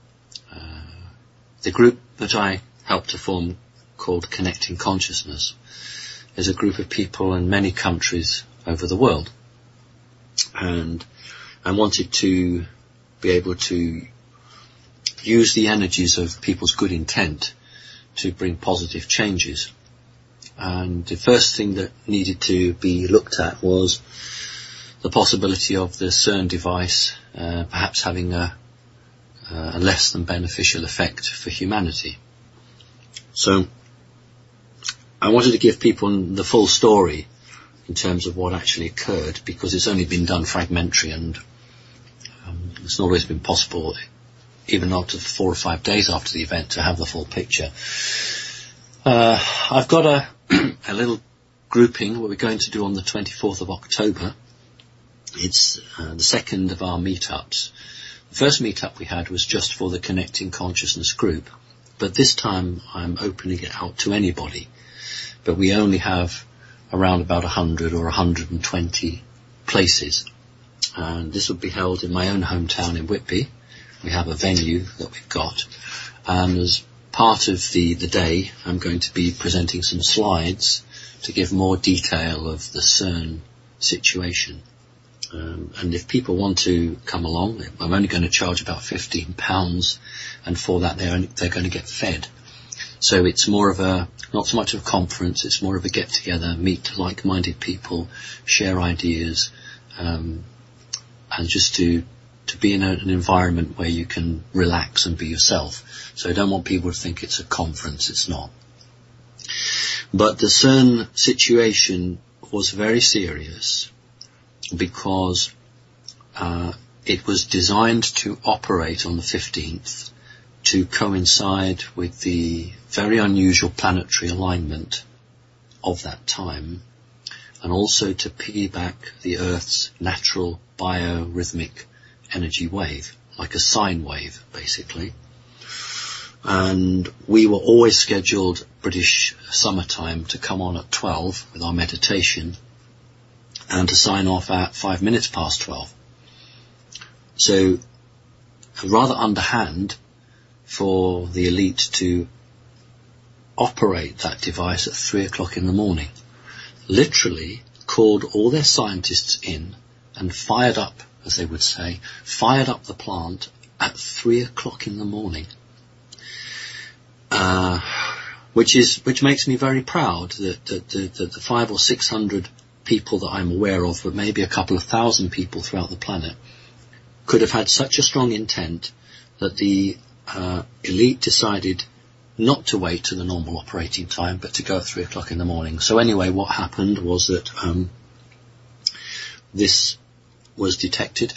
The group that I helped to form, called Connecting Consciousness, is a group of people in many countries over the world. And I wanted to be able to use the energies of people's good intent to bring positive changes. And the first thing that needed to be looked at was the possibility of the CERN device perhaps having a less than beneficial effect for humanity. So I wanted to give people the full story in terms of what actually occurred, because it's only been done fragmentary, and it's not always been possible, even after 4 or 5 days after the event, to have the full picture. I've got a little grouping what we're going to do on the 24th of October. It's the second of our meetups. The first meetup we had was just for the Connecting Consciousness group, but this time I'm opening it out to anybody. But we only have around about 100 or 120 places. And this will be held in my own hometown in Whitby. We have a venue that we've got. And as part of the day, I'm going to be presenting some slides to give more detail of the CERN situation. And if people want to come along, I'm only going to charge about £15, and for that they're going to get fed. So it's more of not so much of a conference, it's more of a get-together, meet like-minded people, share ideas, and just to be in an environment where you can relax and be yourself. So I don't want people to think it's a conference, it's not. But the CERN situation was very serious, because it was designed to operate on the 15th to coincide with the very unusual planetary alignment of that time, and also to piggyback the Earth's natural biorhythmic energy wave, like a sine wave, basically. And we were always scheduled British summertime to come on at 12 with our meditation, and to sign off at 5 minutes past 12. So rather underhand for the elite to operate that device at 3 o'clock in the morning. Literally called all their scientists in and fired up, as they would say, fired up the plant at 3 o'clock in the morning. Which makes me very proud that the 500 or 600 people that I'm aware of, but maybe a couple of thousand people throughout the planet, could have had such a strong intent that the elite decided not to wait to the normal operating time, but to go at 3 o'clock in the morning. So anyway, what happened was that this was detected,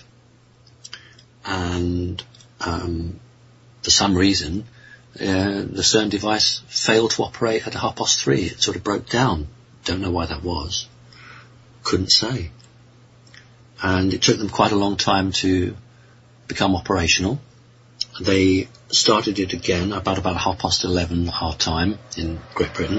and for some reason the CERN device failed to operate at 3:30. It sort of broke down. Don't know why that was. Couldn't say. And it took them quite a long time to become operational. They started it again about 11:30 our time in Great Britain.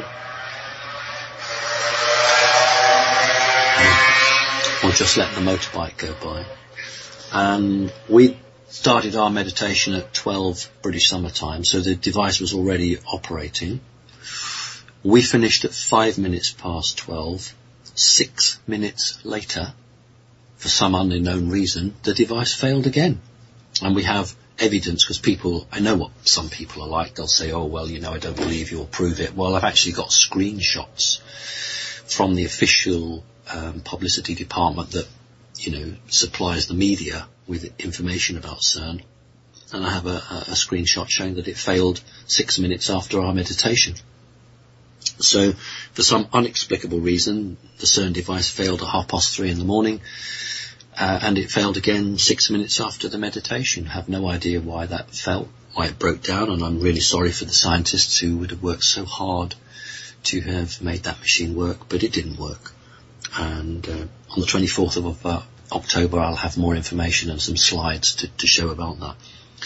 Or just let the motorbike go by. And we started our meditation at 12 British Summer Time, so the device was already operating. We finished at 5 minutes past 12. 6 minutes later, for some unknown reason, the device failed again. And we have evidence, because I know what some people are like. They'll say, oh, well, I don't believe you, or prove it. Well, I've actually got screenshots from the official publicity department that, supplies the media with information about CERN. And I have a screenshot showing that it failed 6 minutes after our meditation. So, for some inexplicable reason, the CERN device failed at 3:30 in the morning, and it failed again 6 minutes after the meditation. I have no idea why that fell, why it broke down, and I'm really sorry for the scientists who would have worked so hard to have made that machine work, but it didn't work. And on the 24th of October, I'll have more information and some slides to show about that.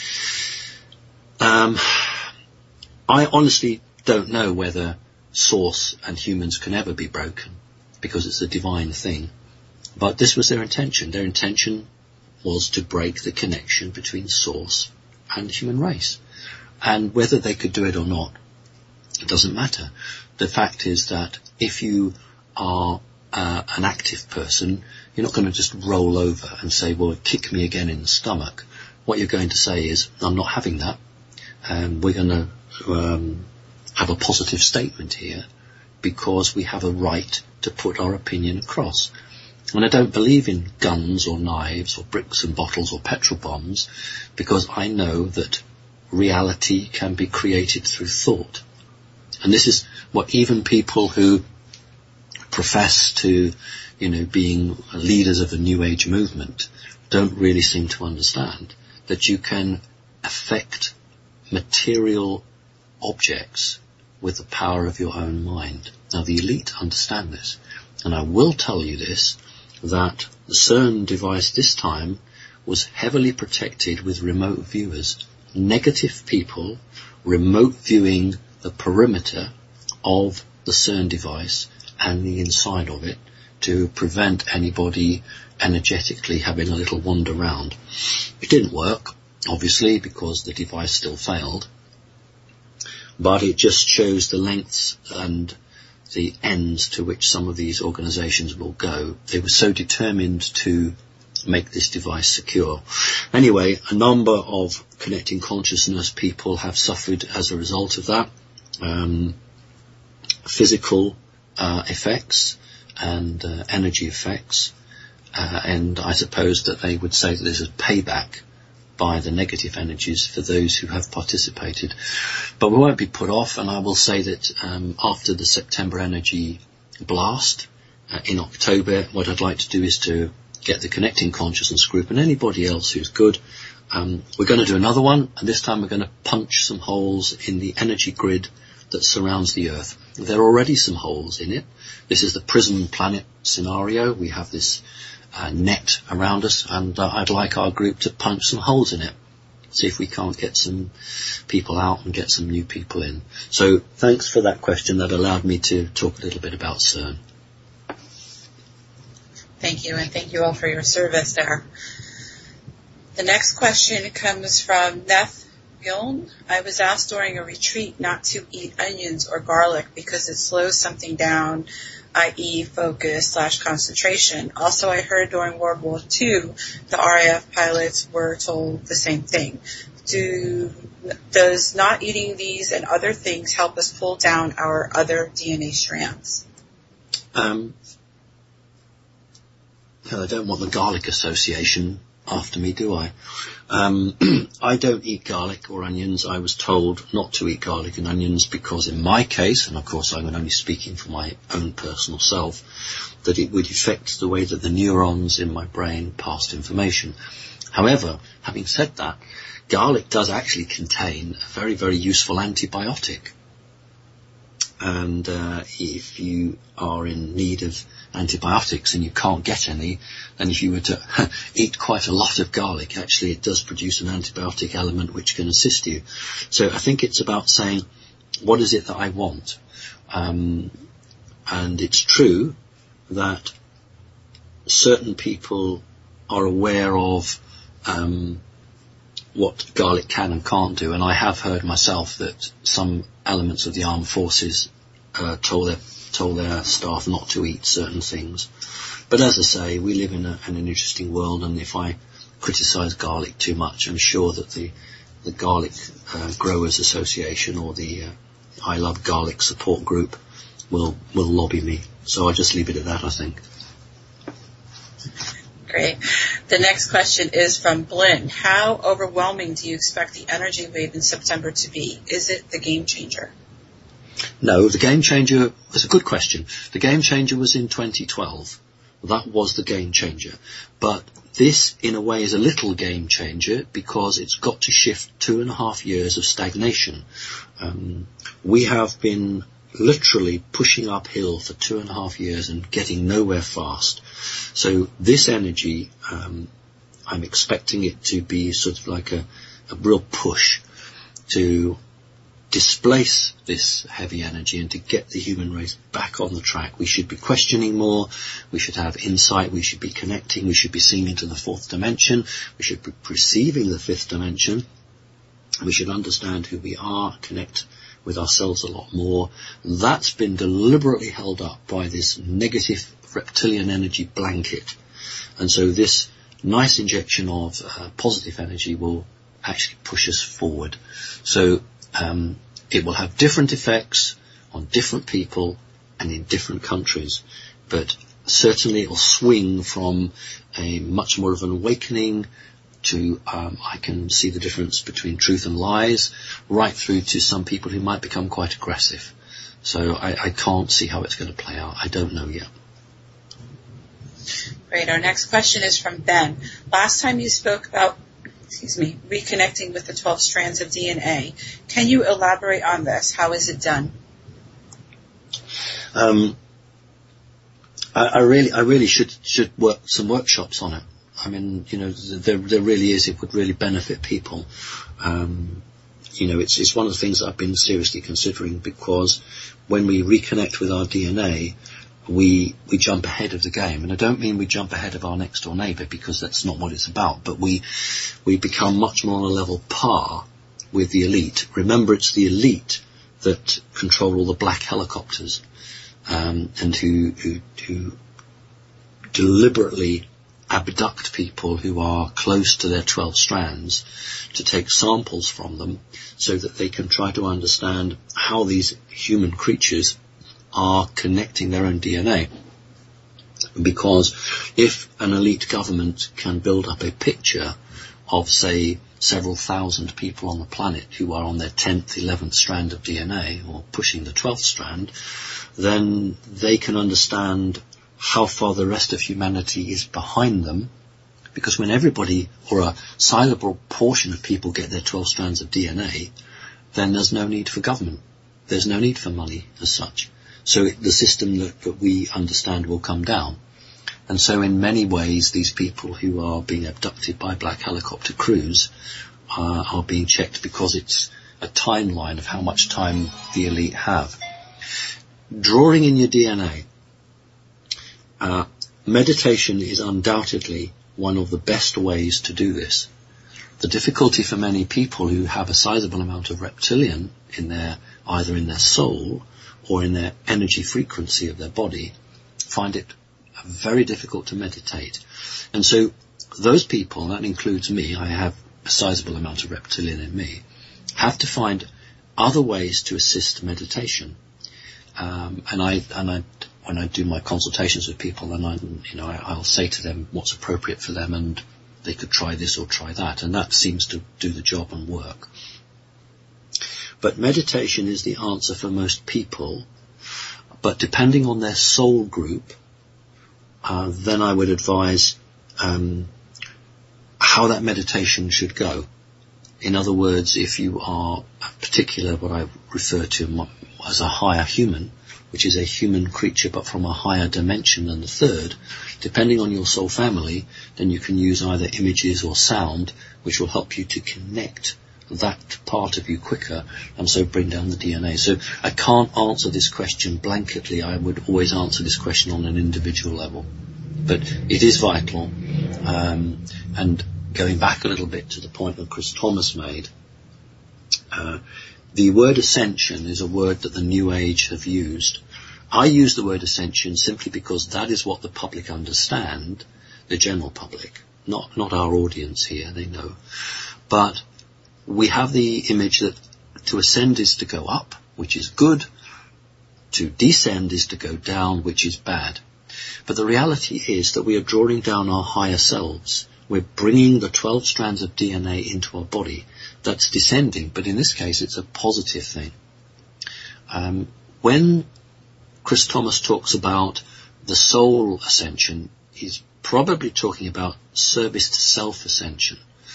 I honestly don't know whether Source and humans can ever be broken, because it's a divine thing. But this was their intention. Their intention was to break the connection between Source and the human race. And whether they could do it or not, it doesn't matter. The fact is that if you are an active person, you're not going to just roll over and say, well, kick me again in the stomach. What you're going to say is, I'm not having that. We're going to have a positive statement here, because we have a right to put our opinion across. And I don't believe in guns or knives or bricks and bottles or petrol bombs, because I know that reality can be created through thought. And this is what even people who profess to, being leaders of the New Age movement don't really seem to understand, that you can affect material objects with the power of your own mind. Now, the elite understand this, and I will tell you this, that the CERN device this time was heavily protected with remote viewers. Negative people remote viewing the perimeter of the CERN device and the inside of it to prevent anybody energetically having a little wander round. It didn't work, obviously, because the device still failed. But it just shows the lengths and the ends to which some of these organisations will go. They were so determined to make this device secure. Anyway, a number of connecting consciousness people have suffered as a result of that. Physical effects and energy effects. And I suppose that they would say that this is payback by the negative energies for those who have participated. But we won't be put off, and I will say that after the September Energy Blast in October, what I'd like to do is to get the Connecting Consciousness group and anybody else who's good. We're going to do another one, and this time we're going to punch some holes in the energy grid that surrounds the Earth. There are already some holes in it. This is the prison planet scenario. We have this net around us, and I'd like our group to punch some holes in it, see if we can't get some people out and get some new people in. So thanks for that question. That allowed me to talk a little bit about CERN. Thank you, and thank you all for your service there. The next question comes from Neth Giln. I was asked during a retreat not to eat onions or garlic because it slows something down, i.e. focus/concentration. Also, I heard during World War II, the RAF pilots were told the same thing. Does not eating these and other things help us pull down our other DNA strands? I don't want the garlic association after me, do I? I don't eat garlic or onions. I was told not to eat garlic and onions because in my case, and of course I'm only speaking for my own personal self, that it would affect the way that the neurons in my brain passed information. However, having said that, garlic does actually contain a very, very useful antibiotic. And if you are in need of antibiotics and you can't get any, then if you were to eat quite a lot of garlic, actually it does produce an antibiotic element which can assist you. So I think it's about saying, what is it that I want? And it's true that certain people are aware of what garlic can and can't do. And I have heard myself that some elements of the armed forces told their staff not to eat certain things. But as I say, we live in an interesting world, and if I criticise garlic too much, I'm sure that the Garlic Growers Association or the I Love Garlic support group will lobby me. So I'll just leave it at that, I think. Great. The next question is from Blinn. How overwhelming do you expect the energy wave in September to be? Is it the game changer? No, the game changer was a good question. The game changer was in 2012. That was the game changer. But this, in a way, is a little game changer because it's got to shift 2.5 years of stagnation. We have been literally pushing uphill for 2.5 years and getting nowhere fast. So this energy, I'm expecting it to be sort of like a real push to displace this heavy energy and to get the human race back on the track. We should be questioning more, we should have insight, we should be connecting, we should be seeing into the fourth dimension, we should be perceiving the fifth dimension, we should understand who we are, connect with ourselves a lot more. That's been deliberately held up by this negative reptilian energy blanket. And so this nice injection of positive energy will actually push us forward. So it will have different effects on different people and in different countries, but certainly it will swing from a much more of an awakening to I can see the difference between truth and lies, right through to some people who might become quite aggressive. So I can't see how it's going to play out. I don't know yet. Great. Our next question is from Ben. Last time you spoke about reconnecting with the 12 strands of DNA. Can you elaborate on this? How is it done? I really should work some workshops on it. I mean, there really is. It would really benefit people. It's one of the things that I've been seriously considering, because when we reconnect with our DNA, we jump ahead of the game. And I don't mean we jump ahead of our next door neighbour, because that's not what it's about, but we become much more on a level par with the elite. Remember, it's the elite that control all the black helicopters, and who deliberately abduct people who are close to their 12 strands to take samples from them so that they can try to understand how these human creatures are connecting their own DNA. Because if an elite government can build up a picture of, say, several thousand people on the planet who are on their 10th, 11th strand of DNA, or pushing the 12th strand, then they can understand how far the rest of humanity is behind them. Because when everybody, or a sizable portion of people, get their 12 strands of DNA, then there's no need for government. There's no need for money as such. So the system that we understand will come down. And so in many ways, these people who are being abducted by black helicopter crews are being checked, because it's a timeline of how much time the elite have. Drawing in your DNA. Meditation is undoubtedly one of the best ways to do this. The difficulty for many people who have a sizable amount of reptilian either in their soul or in their energy frequency of their body, find it very difficult to meditate. And so those people, that includes me, I have a sizable amount of reptilian in me, have to find other ways to assist meditation. When I do my consultations with people, and I'll say to them what's appropriate for them, and they could try this or try that, and that seems to do the job and work. But meditation is the answer for most people. But depending on their soul group, then I would advise how that meditation should go. In other words, if you are a particular, what I refer to as a higher human, which is a human creature but from a higher dimension than the third, depending on your soul family, then you can use either images or sound, which will help you to connect that part of you quicker, and so bring down the DNA. So I can't answer this question blanketly. I would always answer this question on an individual level. But it is vital, and going back a little bit to the point that Chris Thomas made, the word ascension is a word that the New Age have used. I use the word ascension simply because that is what the public understand, the general public, not our audience here, they know. But we have the image that to ascend is to go up, which is good. To descend is to go down, which is bad. But the reality is that we are drawing down our higher selves. We're bringing the 12 strands of DNA into our body. That's descending, but in this case it's a positive thing. When Chris Thomas talks about the soul ascension, he's probably talking about service to self ascension,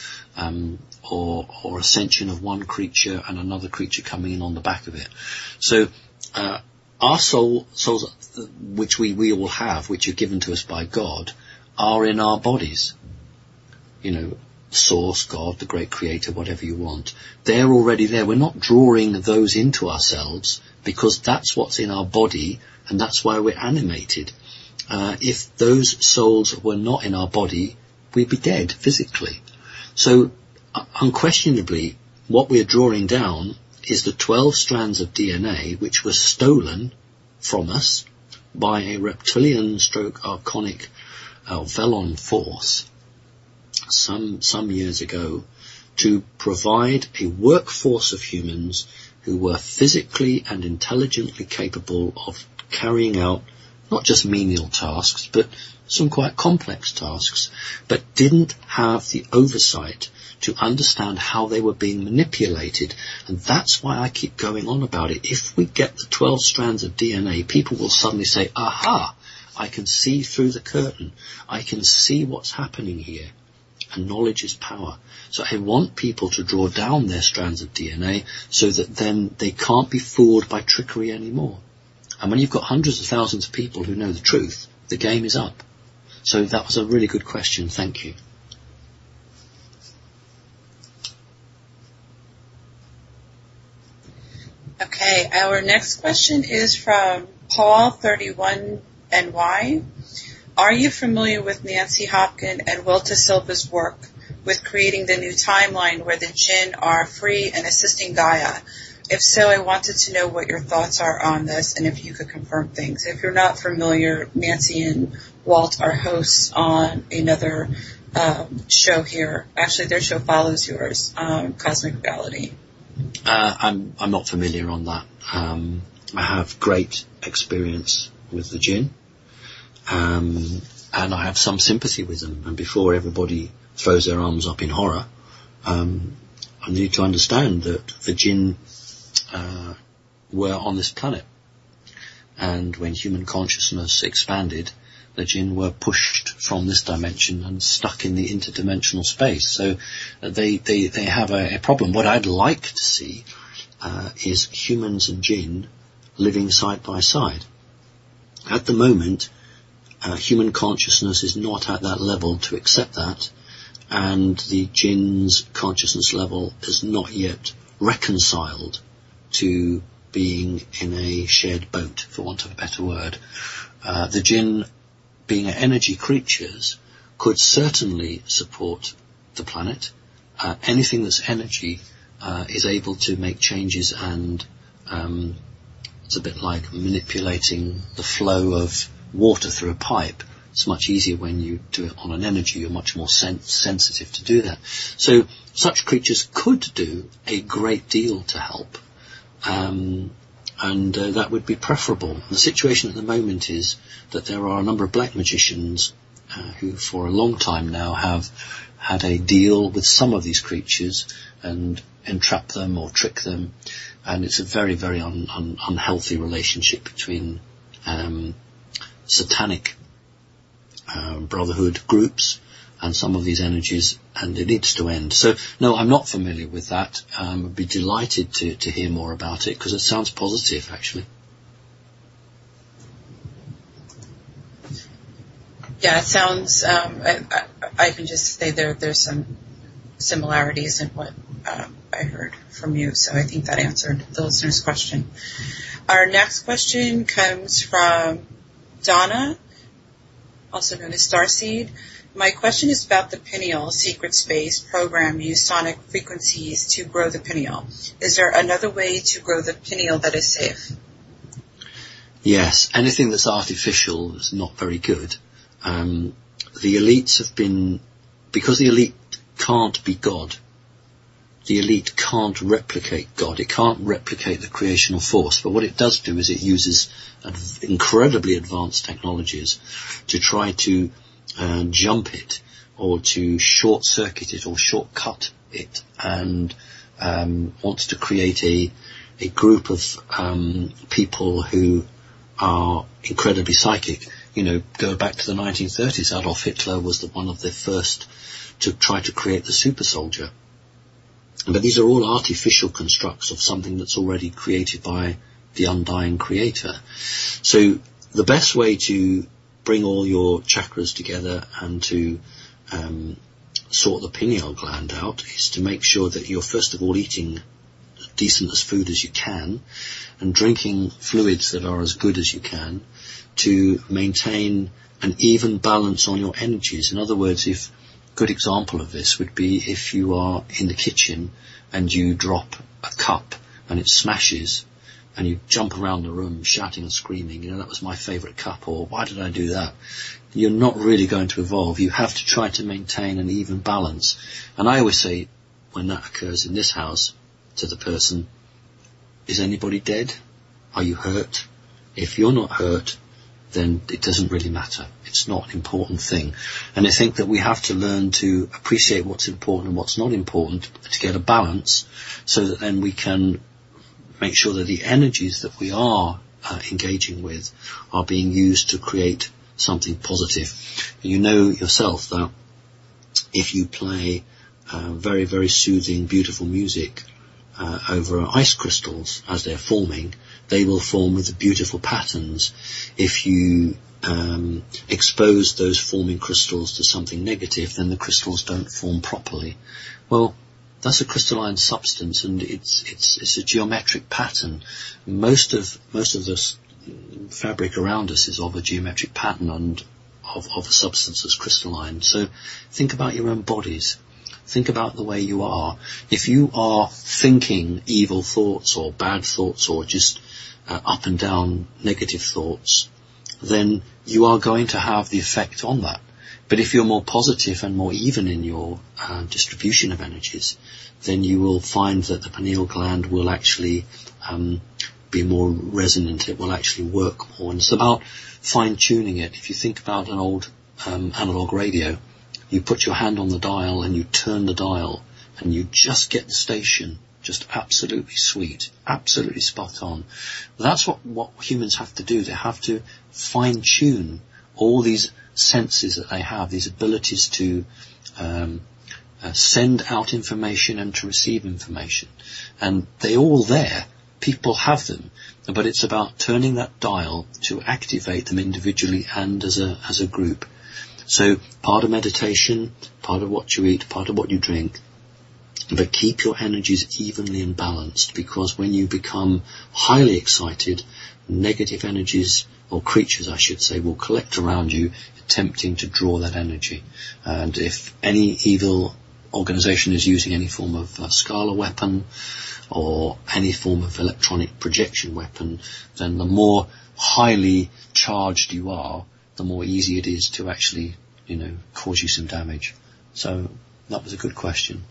or ascension of one creature and another creature coming in on the back of it. So our souls, which we all have, which are given to us by God, are in our bodies. You know, Source, God, the great creator, whatever you want. They're already there. We're not drawing those into ourselves because that's what's in our body and that's why we're animated. If those souls were not in our body, we'd be dead physically. So unquestionably, what we're drawing down is the 12 strands of DNA which were stolen from us by a reptilian stroke archonic Velon force some years ago to provide a workforce of humans who were physically and intelligently capable of carrying out not just menial tasks, but some quite complex tasks, but didn't have the oversight to understand how they were being manipulated. And that's why I keep going on about it. If we get the 12 strands of DNA, people will suddenly say, aha, I can see through the curtain. I can see what's happening here. And knowledge is power. So I want people to draw down their strands of DNA so that then they can't be fooled by trickery anymore. And when you've got hundreds of thousands of people who know the truth, the game is up. So that was a really good question. Thank you. Okay, our next question is from Paul31NY. Are you familiar with Nancy Hopkins and Will Silva's work with creating the new timeline where the jinn are free and assisting Gaia? If so, I wanted to know what your thoughts are on this and if you could confirm things. If you're not familiar, Nancy and Walt are hosts on another show here. Actually, their show follows yours, Cosmic Reality. I'm not familiar on that. I have great experience with the jinn. And I have some sympathy with them. And before everybody throws their arms up in horror, I need to understand that the jinn were on this planet. And when human consciousness expanded, the jinn were pushed from this dimension and stuck in the interdimensional space. So they have a problem. What I'd like to see is humans and jinn living side by side. At the moment, human consciousness is not at that level to accept that, and the jinn's consciousness level is not yet reconciled to being in a shared boat, for want of a better word. The jinn, being energy creatures, could certainly support the planet. Anything that's energy is able to make changes, and it's a bit like manipulating the flow of water through a pipe. It's much easier when you do it on an energy. You're much more sensitive to do that. So such creatures could do a great deal to help, and that would be preferable. The situation at the moment is that there are a number of black magicians who for a long time now have had a deal with some of these creatures and entrap them or trick them, and it's a very, very unhealthy relationship between satanic brotherhood groups and some of these energies, and it needs to end. So, no, I'm not familiar with that. I'd be delighted to hear more about it, because it sounds positive, actually. Yeah, it sounds, I can just say there's some similarities in what I heard from you, so I think that answered the listener's question. Our next question comes from Donna, also known as Starseed. My question is about the pineal secret space program use sonic frequencies to grow the pineal. Is there another way to grow the pineal that is safe? Yes, anything that's artificial is not very good. The elites have been, because the elite can't be God, the elite can't replicate God. It can't replicate the creational force. But what it does do is it uses incredibly advanced technologies to try to jump it, or to short-circuit it, or shortcut it, and wants to create a group of people who are incredibly psychic. Go back to the 1930s. Adolf Hitler was one of the first to try to create the super soldier. But these are all artificial constructs of something that's already created by the undying creator. So the best way to bring all your chakras together and to sort the pineal gland out is to make sure that you're first of all eating decent as food as you can and drinking fluids that are as good as you can to maintain an even balance on your energies. In other words, good example of this would be if you are in the kitchen and you drop a cup and it smashes and you jump around the room shouting and screaming, that was my favourite cup, or why did I do that? You're not really going to evolve. You have to try to maintain an even balance. And I always say, when that occurs in this house, to the person, is anybody dead? Are you hurt? If you're not hurt, then it doesn't really matter. It's not an important thing. And I think that we have to learn to appreciate what's important and what's not important to get a balance, so that then we can make sure that the energies that we are engaging with are being used to create something positive. You know yourself that if you play very, very soothing, beautiful music over ice crystals as they're forming, they will form with beautiful patterns. If you expose those forming crystals to something negative, then the crystals don't form properly. Well, that's a crystalline substance, and it's a geometric pattern. Most of the fabric around us is of a geometric pattern and of a substance that's crystalline. So think about your own bodies. Think about the way you are. If you are thinking evil thoughts or bad thoughts or just up and down negative thoughts, then you are going to have the effect on that. But if you're more positive and more even in your distribution of energies, then you will find that the pineal gland will actually be more resonant. It will actually work more. And it's about fine-tuning it. If you think about an old analog radio, you put your hand on the dial and you turn the dial and you just get the station just absolutely sweet, absolutely spot on. That's what humans have to do. They have to fine-tune all these senses that they have, these abilities to send out information and to receive information. And they're all there. People have them. But it's about turning that dial to activate them individually and as a group. So part of meditation, part of what you eat, part of what you drink, but keep your energies evenly and balanced, because when you become highly excited, negative energies, or creatures I should say, will collect around you, attempting to draw that energy. And if any evil organization is using any form of Scala weapon or any form of electronic projection weapon, then the more highly charged you are, the more easy it is to actually, cause you some damage. So that was a good question.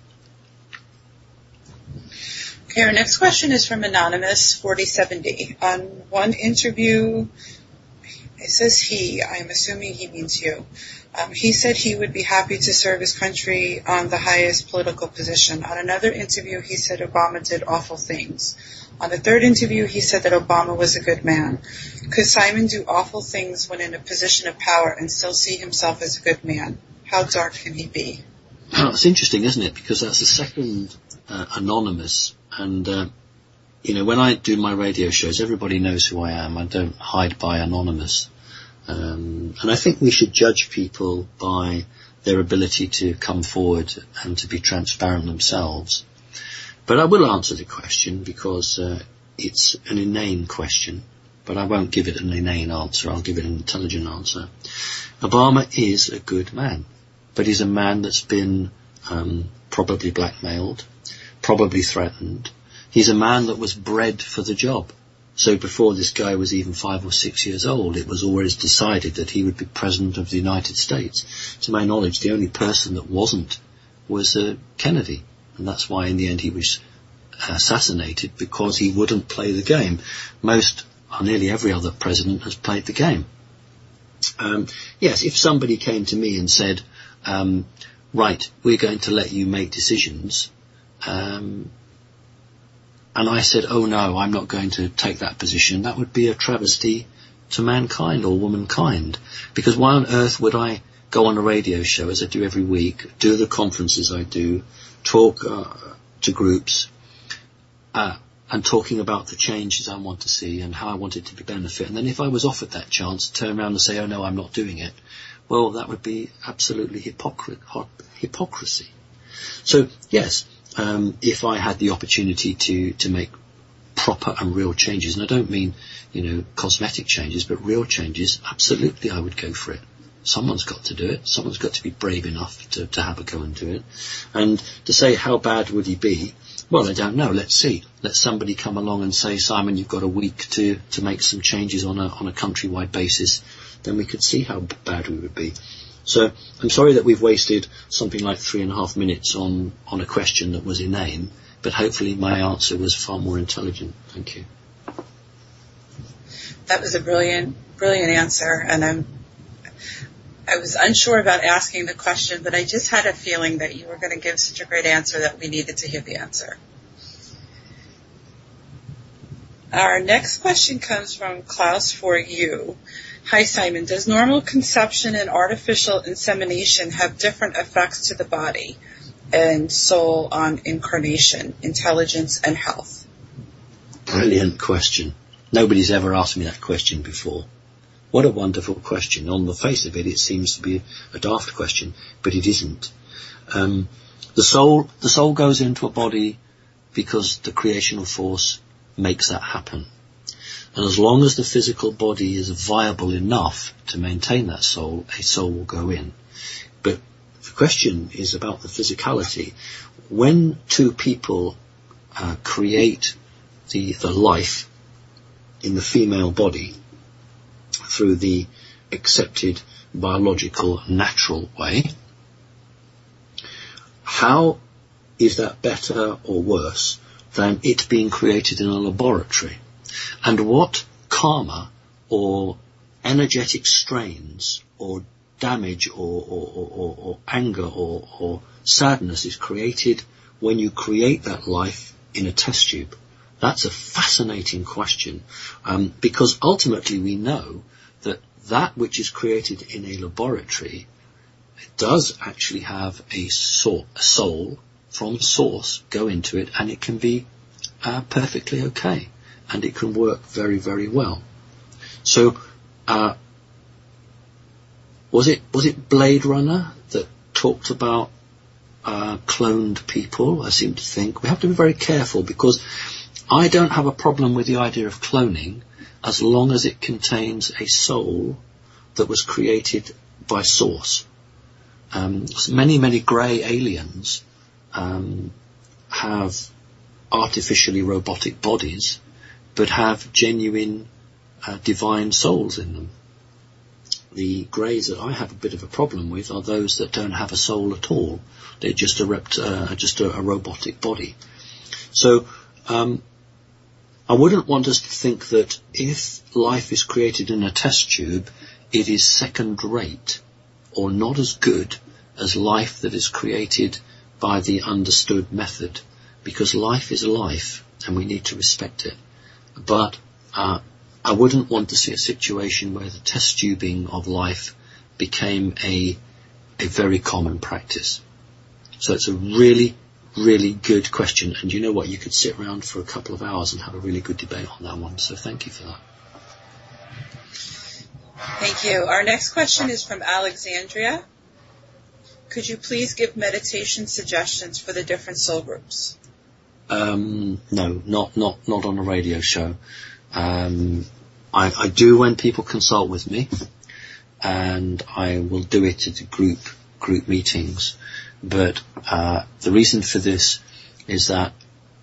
Okay, our next question is from Anonymous 4070. On one interview, it says he, I'm assuming he means you. He said he would be happy to serve his country on the highest political position. On another interview, he said Obama did awful things. On the third interview, he said that Obama was a good man. Could Simon do awful things when in a position of power and still see himself as a good man? How dark can he be? It's interesting, isn't it? Because that's the second Anonymous. And, when I do my radio shows, everybody knows who I am. I don't hide by Anonymous. And I think we should judge people by their ability to come forward and to be transparent themselves. But I will answer the question because it's an inane question, but I won't give it an inane answer. I'll give it an intelligent answer. Obama is a good man. but he's a man that's been probably blackmailed, probably threatened. He's a man that was bred for the job. So before this guy was even 5 or 6 years old, it was always decided that he would be President of the United States. To my knowledge, the only person that wasn't was Kennedy. And that's why in the end he was assassinated, because he wouldn't play the game. Most, or nearly every other president has played the game. Yes, if somebody came to me and said, right, we're going to let you make decisions, and I said, oh no, I'm not going to take that position, that would be a travesty to mankind or womankind. Because why on earth would I go on a radio show, as I do every week, do the conferences I do, talk to groups, and talking about the changes I want to see and how I want it to be benefit. And then if I was offered that chance, turn around and say, oh no, I'm not doing it, well, that would be absolutely hypocrisy. So, yes, if I had the opportunity to make proper and real changes, and I don't mean, cosmetic changes, but real changes, absolutely I would go for it. Someone's got to do it. Someone's got to be brave enough to have a go and do it. And to say how bad would he be, well, I don't know. Let's see. Let somebody come along and say, Simon, you've got a week to make some changes on a countrywide basis. Then we could see how bad we would be. So I'm sorry that we've wasted something like 3.5 minutes on a question that was inane, but hopefully my answer was far more intelligent. Thank you. That was a brilliant answer, and I was unsure about asking the question, but I just had a feeling that you were going to give such a great answer that we needed to hear the answer. Our next question comes from Klaus for you. Hi, Simon. Does normal conception and artificial insemination have different effects to the body and soul on incarnation, intelligence, and health? Brilliant question. Nobody's ever asked me that question before. What a wonderful question. On the face of it, it seems to be a daft question, but it isn't. The soul goes into a body because the creational force makes that happen. And as long as the physical body is viable enough to maintain that soul, a soul will go in. But the question is about the physicality. When two people create the life in the female body through the accepted biological natural way, how is that better or worse than it being created in a laboratory? And what karma or energetic strains or damage or anger or sadness is created when you create that life in a test tube? That's a fascinating question, because ultimately we know that which is created in a laboratory does actually have a soul from source go into it, and it can be perfectly okay, and it can work very, very well. So, was it Blade Runner that talked about cloned people? I seem to think we have to be very careful, because I don't have a problem with the idea of cloning as long as it contains a soul that was created by source. Many grey aliens have artificially robotic bodies, but have genuine divine souls in them. The greys that I have a bit of a problem with are those that don't have a soul at all. They're just a robotic body. So I wouldn't want us to think that if life is created in a test tube, it is second rate or not as good as life that is created by the understood method, because life is life and we need to respect it. But I wouldn't want to see a situation where the test tubing of life became a very common practice. So it's a really, really good question. And you know what? You could sit around for a couple of hours and have a really good debate on that one. So thank you for that. Thank you. Our next question is from Alexandria. Could you please give meditation suggestions for the different soul groups? No, not on a radio show. I do when people consult with me, and I will do it at a group group meetings. But the reason for this is that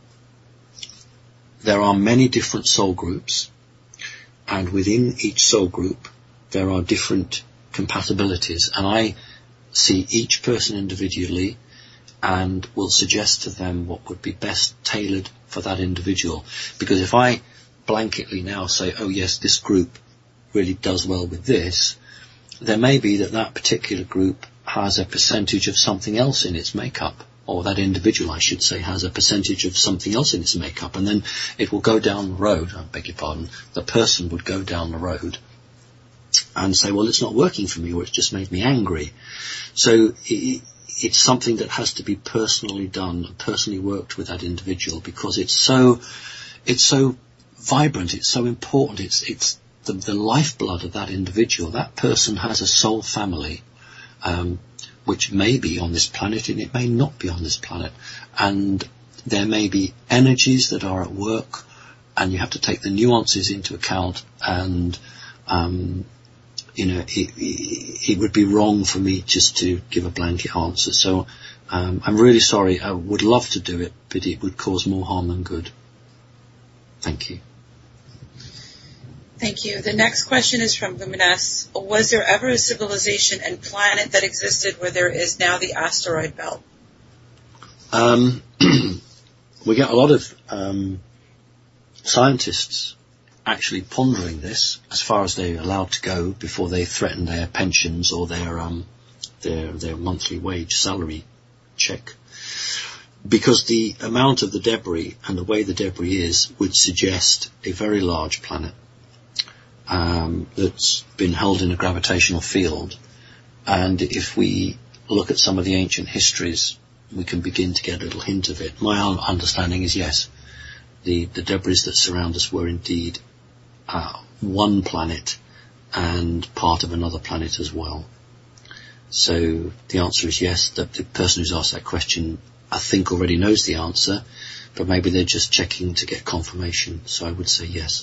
there are many different soul groups, and within each soul group there are different compatibilities, and I see each person individually and will suggest to them what would be best tailored for that individual. Because if I blanketly now say, oh yes, this group really does well with this, there may be that particular group has a percentage of something else in its makeup, or that individual, I should say, has a percentage of something else in its makeup, and then it will go down the road, I beg your pardon, the person would go down the road and say, well, it's not working for me, or it's just made me angry. So it's something that has to be personally done, personally worked with that individual, because it's so vibrant, it's so important, it's the lifeblood of that individual. That person has a soul family, which may be on this planet and it may not be on this planet. And there may be energies that are at work, and you have to take the nuances into account. And, it would be wrong for me just to give a blanket answer. So I'm really sorry. I would love to do it, but it would cause more harm than good. Thank you. Thank you. The next question is from Luminous. Was there ever a civilization and planet that existed where there is now the asteroid belt? We get a lot of scientists actually pondering this, as far as they're allowed to go before they threaten their pensions or their monthly wage salary check. Because the amount of the debris and the way the debris is would suggest a very large planet that's been held in a gravitational field. And if we look at some of the ancient histories, we can begin to get a little hint of it. My understanding is, yes, the debris that surround us were indeed one planet and part of another planet as well. So the answer is yes. The person who's asked that question, I think, already knows the answer, but maybe they're just checking to get confirmation. So I would say yes.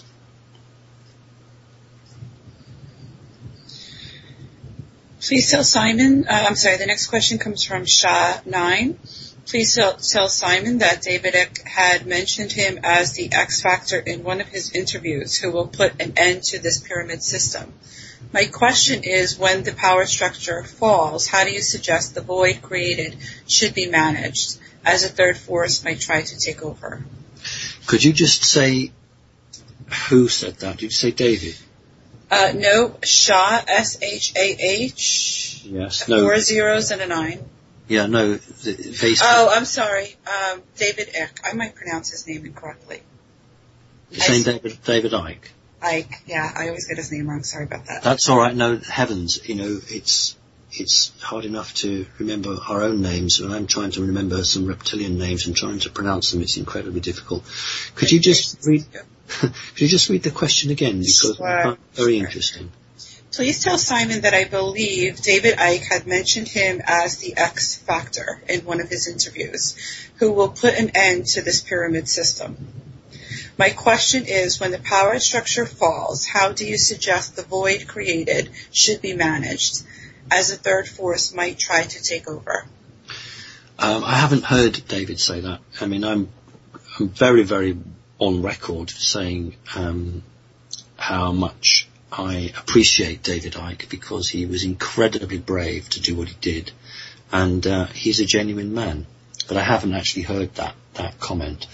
Please tell Simon, the next question comes from Shah9. Please tell Simon that David Icke had mentioned him as the X Factor in one of his interviews who will put an end to this pyramid system. My question is, when the power structure falls, how do you suggest the void created should be managed, as a third force might try to take over? Could you just say who said that? Did you say David? No, Shah, S-H-A-H. Yes, no. 4 zeros and a 9. Yeah, no. I'm sorry. David Icke. I might pronounce his name incorrectly. You're saying David Icke? Icke, yeah. I always get his name wrong. Sorry about that. That's all right. No, heavens. It's hard enough to remember our own names, and I'm trying to remember some reptilian names and trying to pronounce them. It's incredibly difficult. Could you just read the question again? Because I find it very interesting. Please tell Simon that I believe David Icke had mentioned him as the X Factor in one of his interviews, who will put an end to this pyramid system. My question is, when the power structure falls, how do you suggest the void created should be managed, as a third force might try to take over? I haven't heard David say that. I mean, I'm very, very on record saying how much I appreciate David Icke, because he was incredibly brave to do what he did, and he's a genuine man. But I haven't actually heard that comment.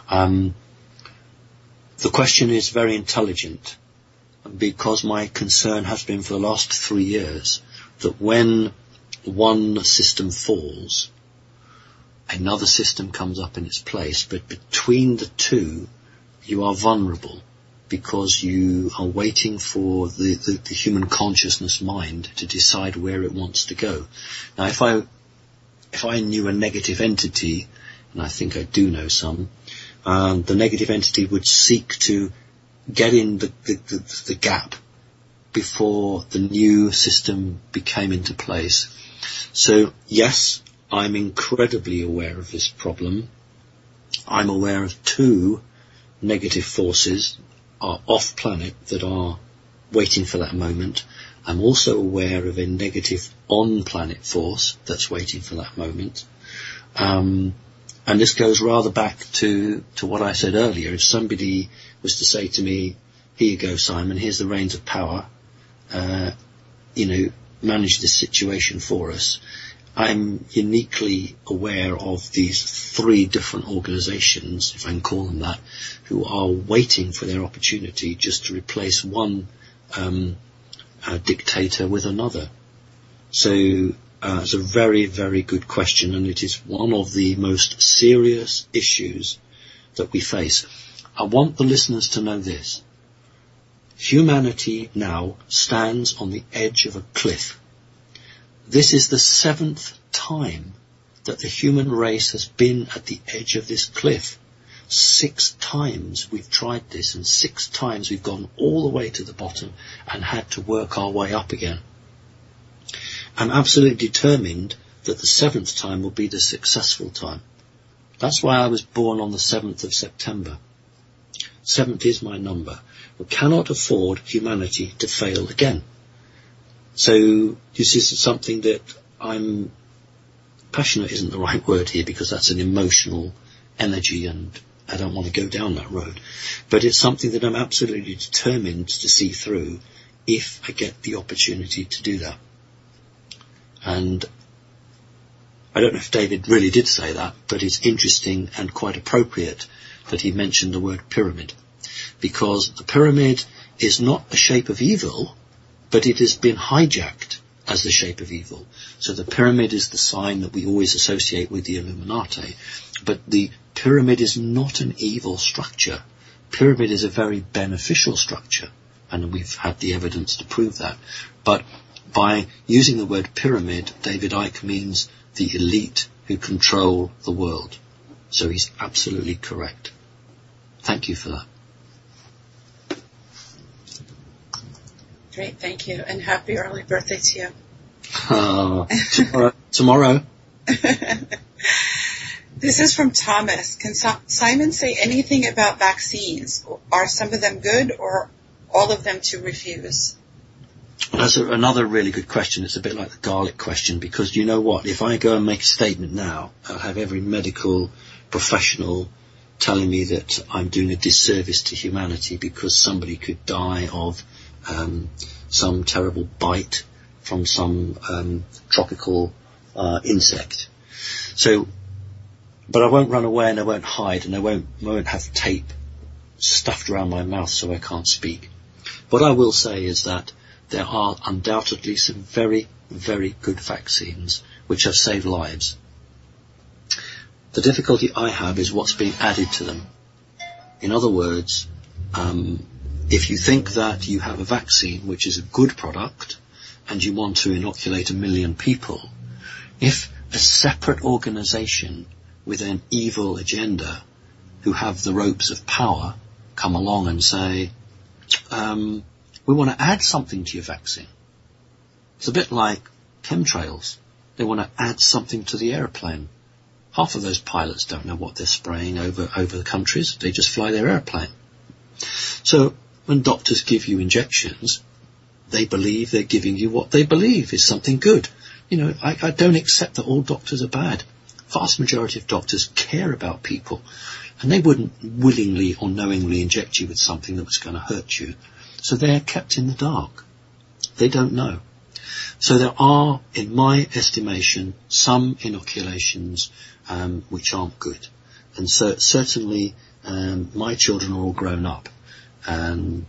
The question is very intelligent, because my concern has been for the last 3 years that when one system falls, another system comes up in its place, but between the two you are vulnerable, because you are waiting for the human consciousness mind to decide where it wants to go. Now, if I knew a negative entity, and I think I do know some, the negative entity would seek to get in the gap before the new system came into place. So, yes, I'm incredibly aware of this problem. I'm aware of 2 negative forces are off planet that are waiting for that moment, I'm also aware of a negative on-planet force that's waiting for that moment. And this goes rather back to what I said earlier. If somebody was to say to me, here you go, Simon, here's the reins of power, manage this situation for us. I'm uniquely aware of these 3 different organizations, if I can call them that, who are waiting for their opportunity just to replace one dictator with another. So it's a very, very good question, and it is one of the most serious issues that we face. I want the listeners to know this. Humanity now stands on the edge of a cliff. This is the 7th time that the human race has been at the edge of this cliff. 6 times we've tried this, and 6 times we've gone all the way to the bottom and had to work our way up again. I'm absolutely determined that the 7th time will be the successful time. That's why I was born on the 7th of September. 7th is my number. We cannot afford humanity to fail again. So this is something that I'm passionate isn't the right word here, because that's an emotional energy and I don't want to go down that road. But it's something that I'm absolutely determined to see through if I get the opportunity to do that. And I don't know if David really did say that, but it's interesting and quite appropriate that he mentioned the word pyramid, because the pyramid is not a shape of evil, but it has been hijacked as the shape of evil. So the pyramid is the sign that we always associate with the Illuminati, but the pyramid is not an evil structure. Pyramid is a very beneficial structure, and we've had the evidence to prove that. But by using the word pyramid, David Icke means the elite who control the world. So he's absolutely correct. Thank you for that. Great, thank you, and happy early birthday to you. Tomorrow. This is from Thomas. Can Simon say anything about vaccines? Are some of them good, or all of them to refuse? That's another really good question. It's a bit like the garlic question, because you know what? If I go and make a statement now, I'll have every medical professional telling me that I'm doing a disservice to humanity because somebody could die of some terrible bite from some tropical insect. So, but I won't run away and I won't hide and I won't have tape stuffed around my mouth so I can't speak. What I will say is that there are undoubtedly some very, very good vaccines which have saved lives. The difficulty I have is what's being added to them. In other words, if you think that you have a vaccine which is a good product and you want to inoculate 1 million people, if a separate organisation with an evil agenda who have the ropes of power come along and say, we want to add something to your vaccine. It's a bit like chemtrails. They want to add something to the airplane. Half of those pilots don't know what they're spraying over the countries. They just fly their airplane. So when doctors give you injections, they believe they're giving you what they believe is something good. You know, I don't accept that all doctors are bad. Vast majority of doctors care about people, and they wouldn't willingly or knowingly inject you with something that was going to hurt you. So they're kept in the dark. They don't know. So there are, in my estimation, some inoculations which aren't good. And so certainly my children are all grown up. And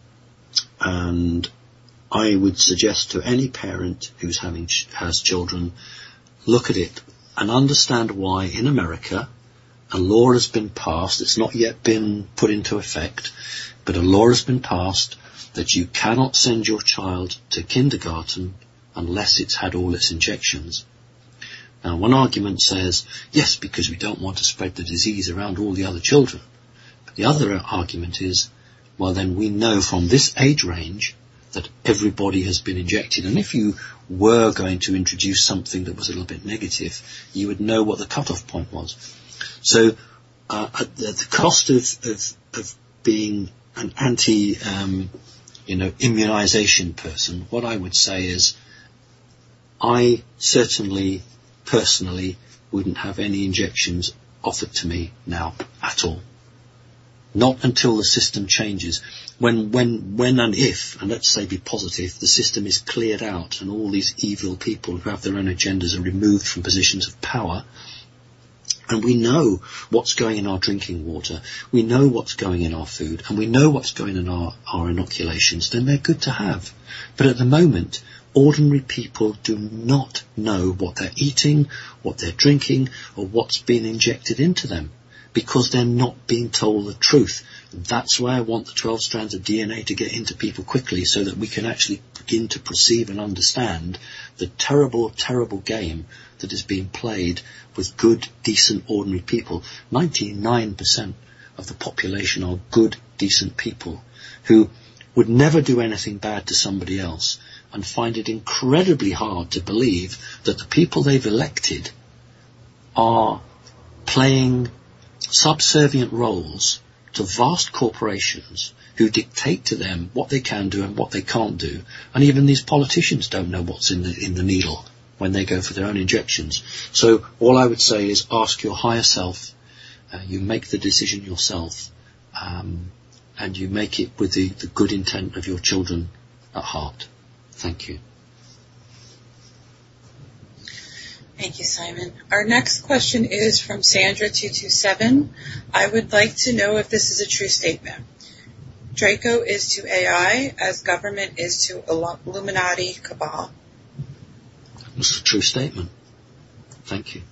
I would suggest to any parent who's has children, look at it and understand why in America a law has been passed. It's not yet been put into effect, but a law has been passed that you cannot send your child to kindergarten unless it's had all its injections. Now, one argument says, yes, because we don't want to spread the disease around all the other children. But the other argument is, well, then we know from this age range that everybody has been injected. And if you were going to introduce something that was a little bit negative, you would know what the cutoff point was. So at the cost of being an immunization person, what I would say is I certainly, personally, wouldn't have any injections offered to me now at all. Not until the system changes. When and if, and let's say be positive, the system is cleared out and all these evil people who have their own agendas are removed from positions of power, and we know what's going in our drinking water, we know what's going in our food, and we know what's going in our inoculations, then they're good to have. But at the moment, ordinary people do not know what they're eating, what they're drinking, or what's been injected into them, because they're not being told the truth. That's why I want the 12 strands of DNA to get into people quickly, so that we can actually begin to perceive and understand the terrible, terrible game that is being played with good, decent, ordinary people. 99% of the population are good, decent people who would never do anything bad to somebody else, and find it incredibly hard to believe that the people they've elected are playing subservient roles to vast corporations who dictate to them what they can do and what they can't do. And even these politicians don't know what's in the needle when they go for their own injections. So all I would say is ask your higher self, you make the decision yourself, and you make it with the good intent of your children at heart. Thank you. Thank you, Simon. Our next question is from Sandra227. I would like to know if this is a true statement. Draco is to AI as government is to Illuminati cabal. It's a true statement. Thank you.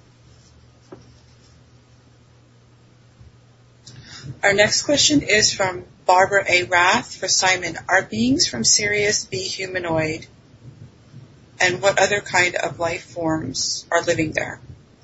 Our next question is from Barbara A. Rath for Simon. Are beings from Sirius B humanoid? And what other kind of life forms are living there?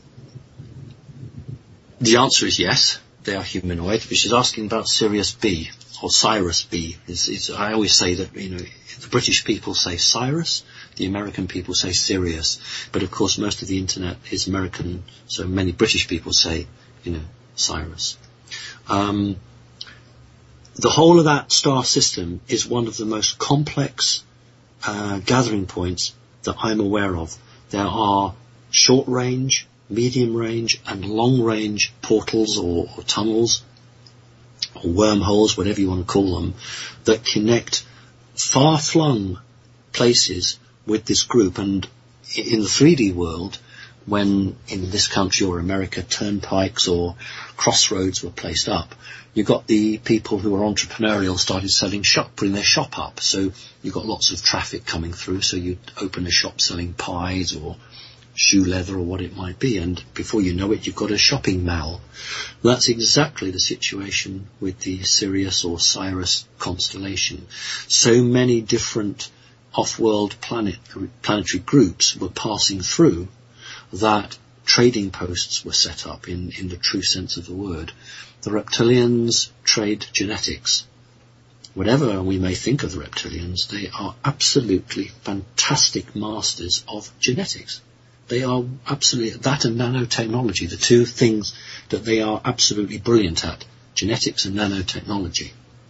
The answer is yes, they are humanoid. But she's asking about Sirius B or Cyrus B. I always say that the British people say Cyrus, the American people say Sirius. But of course, most of the internet is American, so many British people say Cyrus. The whole of that star system is one of the most complex gathering points that I'm aware of. There are short range, medium range and long range portals or tunnels or wormholes, whatever you want to call them, that connect far-flung places with this group. And in the 3D world, when in this country or America turnpikes or crossroads were placed up, you got the people who were entrepreneurial started putting their shop up. So you got lots of traffic coming through. So you'd open a shop selling pies or shoe leather or what it might be. And before you know it, you've got a shopping mall. That's exactly the situation with the Sirius or Cyrus constellation. So many different off-world planetary groups were passing through that trading posts were set up in the true sense of the word. The reptilians trade genetics. Whatever we may think of the reptilians, they are absolutely fantastic masters of genetics. They are absolutely, that and nanotechnology, the two things that they are absolutely brilliant at, genetics and nanotechnology.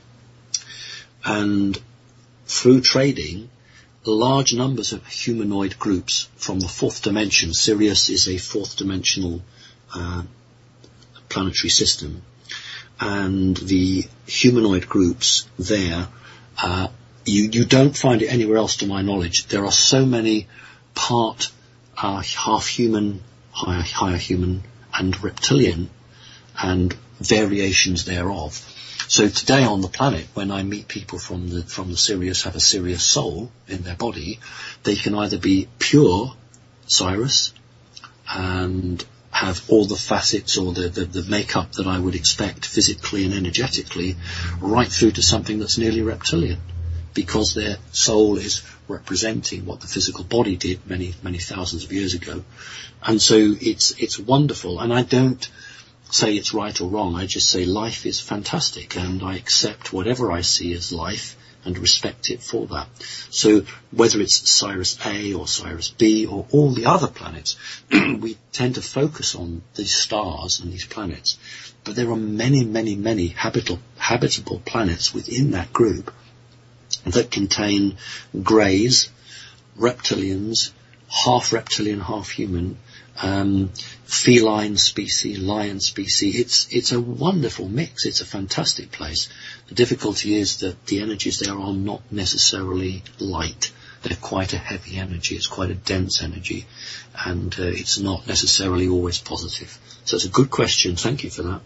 And through trading, large numbers of humanoid groups from the fourth dimension. Sirius is a fourth dimensional planetary system, and the humanoid groups there, you don't find it anywhere else to my knowledge. There are so many part half human, higher human and reptilian and variations thereof. So today on the planet, when I meet people from the Sirius, have a Sirius soul in their body, they can either be pure Cyrus and have all the facets or the makeup that I would expect physically and energetically, right through to something that's nearly reptilian, because their soul is representing what the physical body did many, many thousands of years ago. And so it's wonderful. And I don't say it's right or wrong. I just say life is fantastic, and I accept whatever I see as life and respect it for that. So whether it's Cyrus A or Cyrus B or all the other planets, we tend to focus on these stars and these planets. But there are many, many, many habitable planets within that group. that contain greys, reptilians, half reptilian, half human, feline species, lion species. It's a wonderful mix. It's a fantastic place. The difficulty is that the energies there are not necessarily light. They're quite a heavy energy. It's quite a dense energy, and it's not necessarily always positive. So it's a good question. Thank you for that.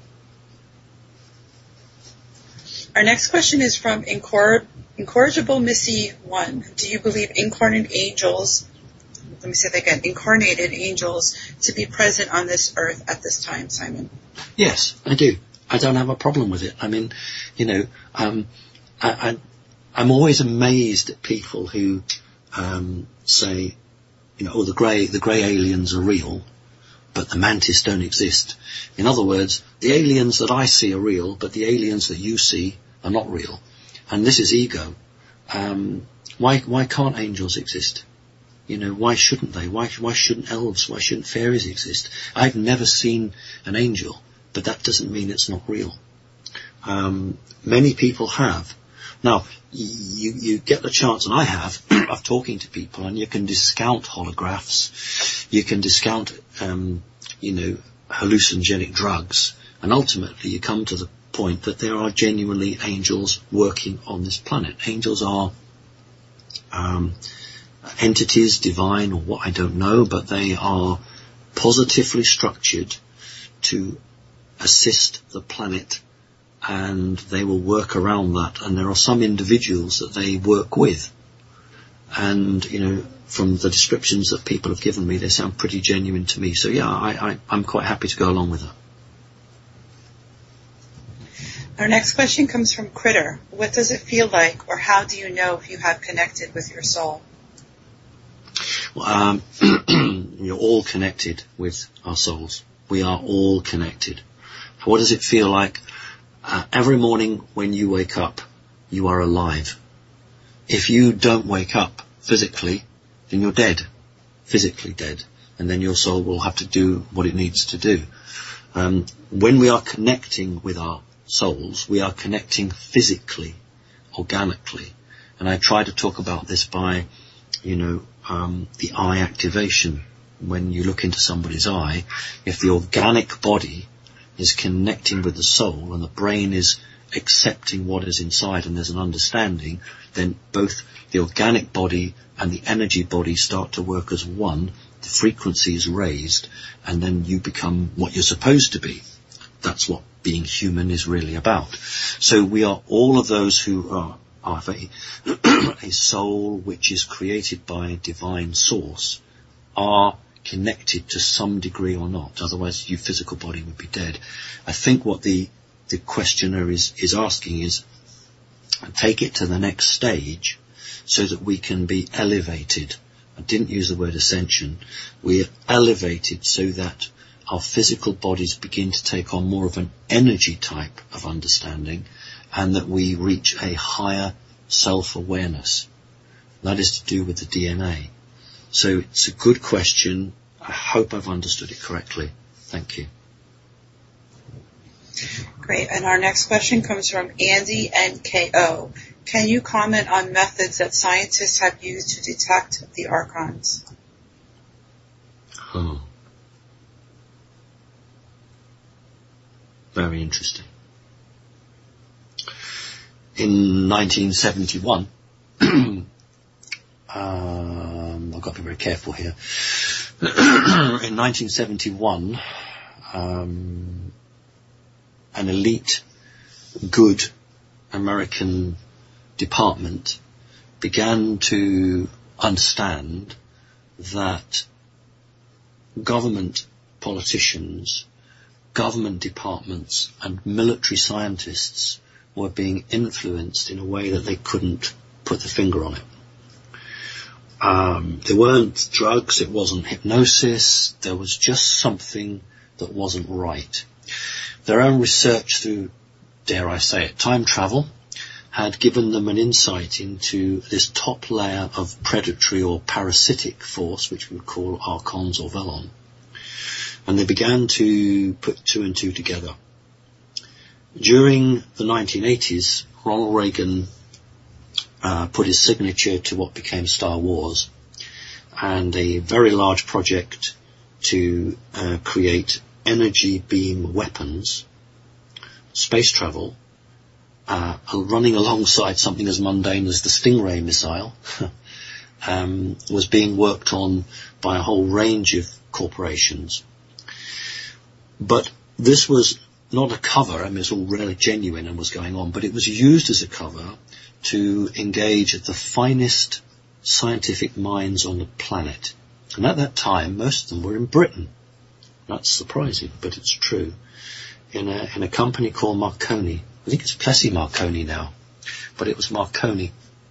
Our next question is from Incorrigible Missy 1. Do you believe incarnated angels to be present on this earth at this time, Simon? Yes, I do. I don't have a problem with it. I mean, I'm always amazed at people who say, the grey aliens are real, but the mantis don't exist. In other words, the aliens that I see are real, but the aliens that you see are not real. And this is ego. Why can't angels exist? Why shouldn't they? Why shouldn't elves? Why shouldn't fairies exist? I've never seen an angel, but that doesn't mean it's not real. Many people have. Now, you get the chance, and I have, of talking to people, and you can discount holographs, you can discount, hallucinogenic drugs, and ultimately you come to the point that there are genuinely angels working on this planet. Angels are entities, divine or what, I don't know, but they are positively structured to assist the planet, and they will work around that. And there are some individuals that they work with, and from the descriptions that people have given me, they sound pretty genuine to me. So yeah, I'm quite happy to go along with that. Our next question comes from Critter. What does it feel like, or how do you know if you have connected with your soul? Well, you're all connected with our souls. We are all connected. What does it feel like? Every morning when you wake up, you are alive. If you don't wake up physically, then you're dead, physically dead, and then your soul will have to do what it needs to do. When we are connecting with our souls, we are connecting physically, organically. And I try to talk about this by, the eye activation. When you look into somebody's eye, if the organic body is connecting with the soul and the brain is accepting what is inside and there's an understanding, then both the organic body and the energy body start to work as one. The frequency is raised, and then you become what you're supposed to be. That's what being human is really about. So we are all of those who are a soul which is created by a divine source, are connected to some degree or not. Otherwise your physical body would be dead. I think what the questioner is asking is, take it to the next stage so that we can be elevated. I didn't use the word ascension. We are elevated so that our physical bodies begin to take on more of an energy type of understanding, and that we reach a higher self-awareness. That is to do with the DNA. So it's a good question. I hope I've understood it correctly. Thank you. Great. And our next question comes from Andy NKO. Can you comment on methods that scientists have used to detect the archons? Oh. Very interesting. In 1971, I've got to be very careful here. In 1971, an elite, good American department began to understand that government politicians, government departments, and military scientists were being influenced in a way that they couldn't put the finger on it. There weren't drugs, it wasn't hypnosis, there was just something that wasn't right. Their own research through, dare I say it, time travel, had given them an insight into this top layer of predatory or parasitic force, which we would call archons or velon. And they began to put two and two together. During the 1980s, Ronald Reagan put his signature to what became Star Wars, and a very large project to create energy beam weapons, space travel, running alongside something as mundane as the Stingray missile, was being worked on by a whole range of corporations. But this was not a cover, I mean, it's all really genuine and was going on, but it was used as a cover to engage the finest scientific minds on the planet. And at that time, most of them were in Britain. That's surprising, but it's true. In a company called Marconi. I think it's Plessy Marconi now, but it was Marconi.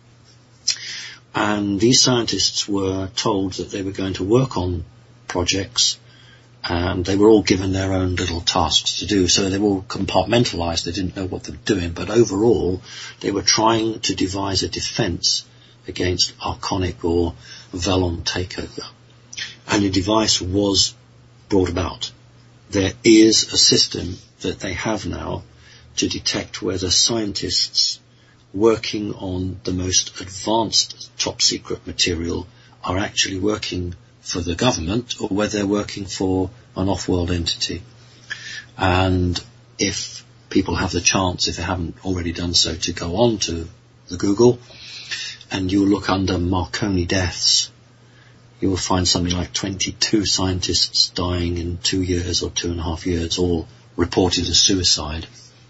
And these scientists were told that they were going to work on projects, and they were all given their own little tasks to do. So they were all compartmentalized. They didn't know what they were doing, but overall, they were trying to devise a defense against Arconic or Velon takeover. And the device was brought about. There is a system that they have now to detect whether scientists working on the most advanced top secret material are actually working for the government or whether they're working for an off-world entity. And if people have the chance, if they haven't already done so, to go on to the Google and you look under Marconi deaths, you will find something like 22 scientists dying in 2 years or 2.5 years, all reported as suicide.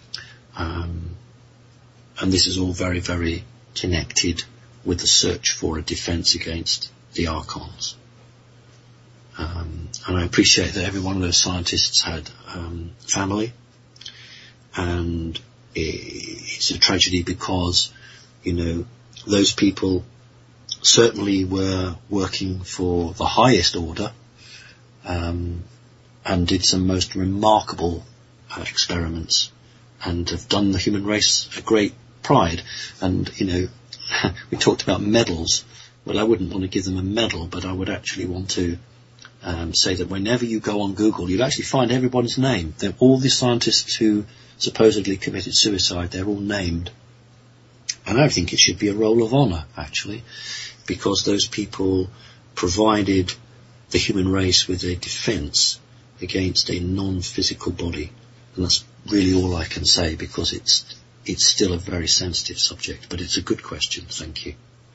And this is all very, very connected with the search for a defense against the Archons. And I appreciate that every one of those scientists had family, and it's a tragedy because, you know, those people certainly were working for the highest order, and did some most remarkable experiments, and have done the human race a great pride. And, you know, we talked about medals. Well, I wouldn't want to give them a medal, but I would actually want to say that whenever you go on Google, you'll actually find everybody's name. They're all the scientists who supposedly committed suicide. They're all named. And I think it should be a roll of honour, actually, because those people provided the human race with a defence against a non-physical body. And that's really all I can say, because it's still a very sensitive subject, but it's a good question. Thank you.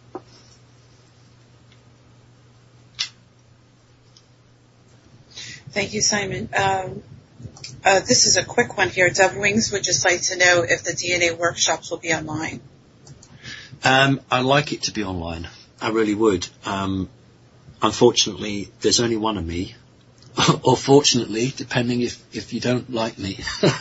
Thank you, Simon. This is a quick one here. Dove Wings would just like to know if the DNA workshops will be online. I'd like it to be online. I really would. Unfortunately, there's only one of me. Or fortunately, depending if you don't like me.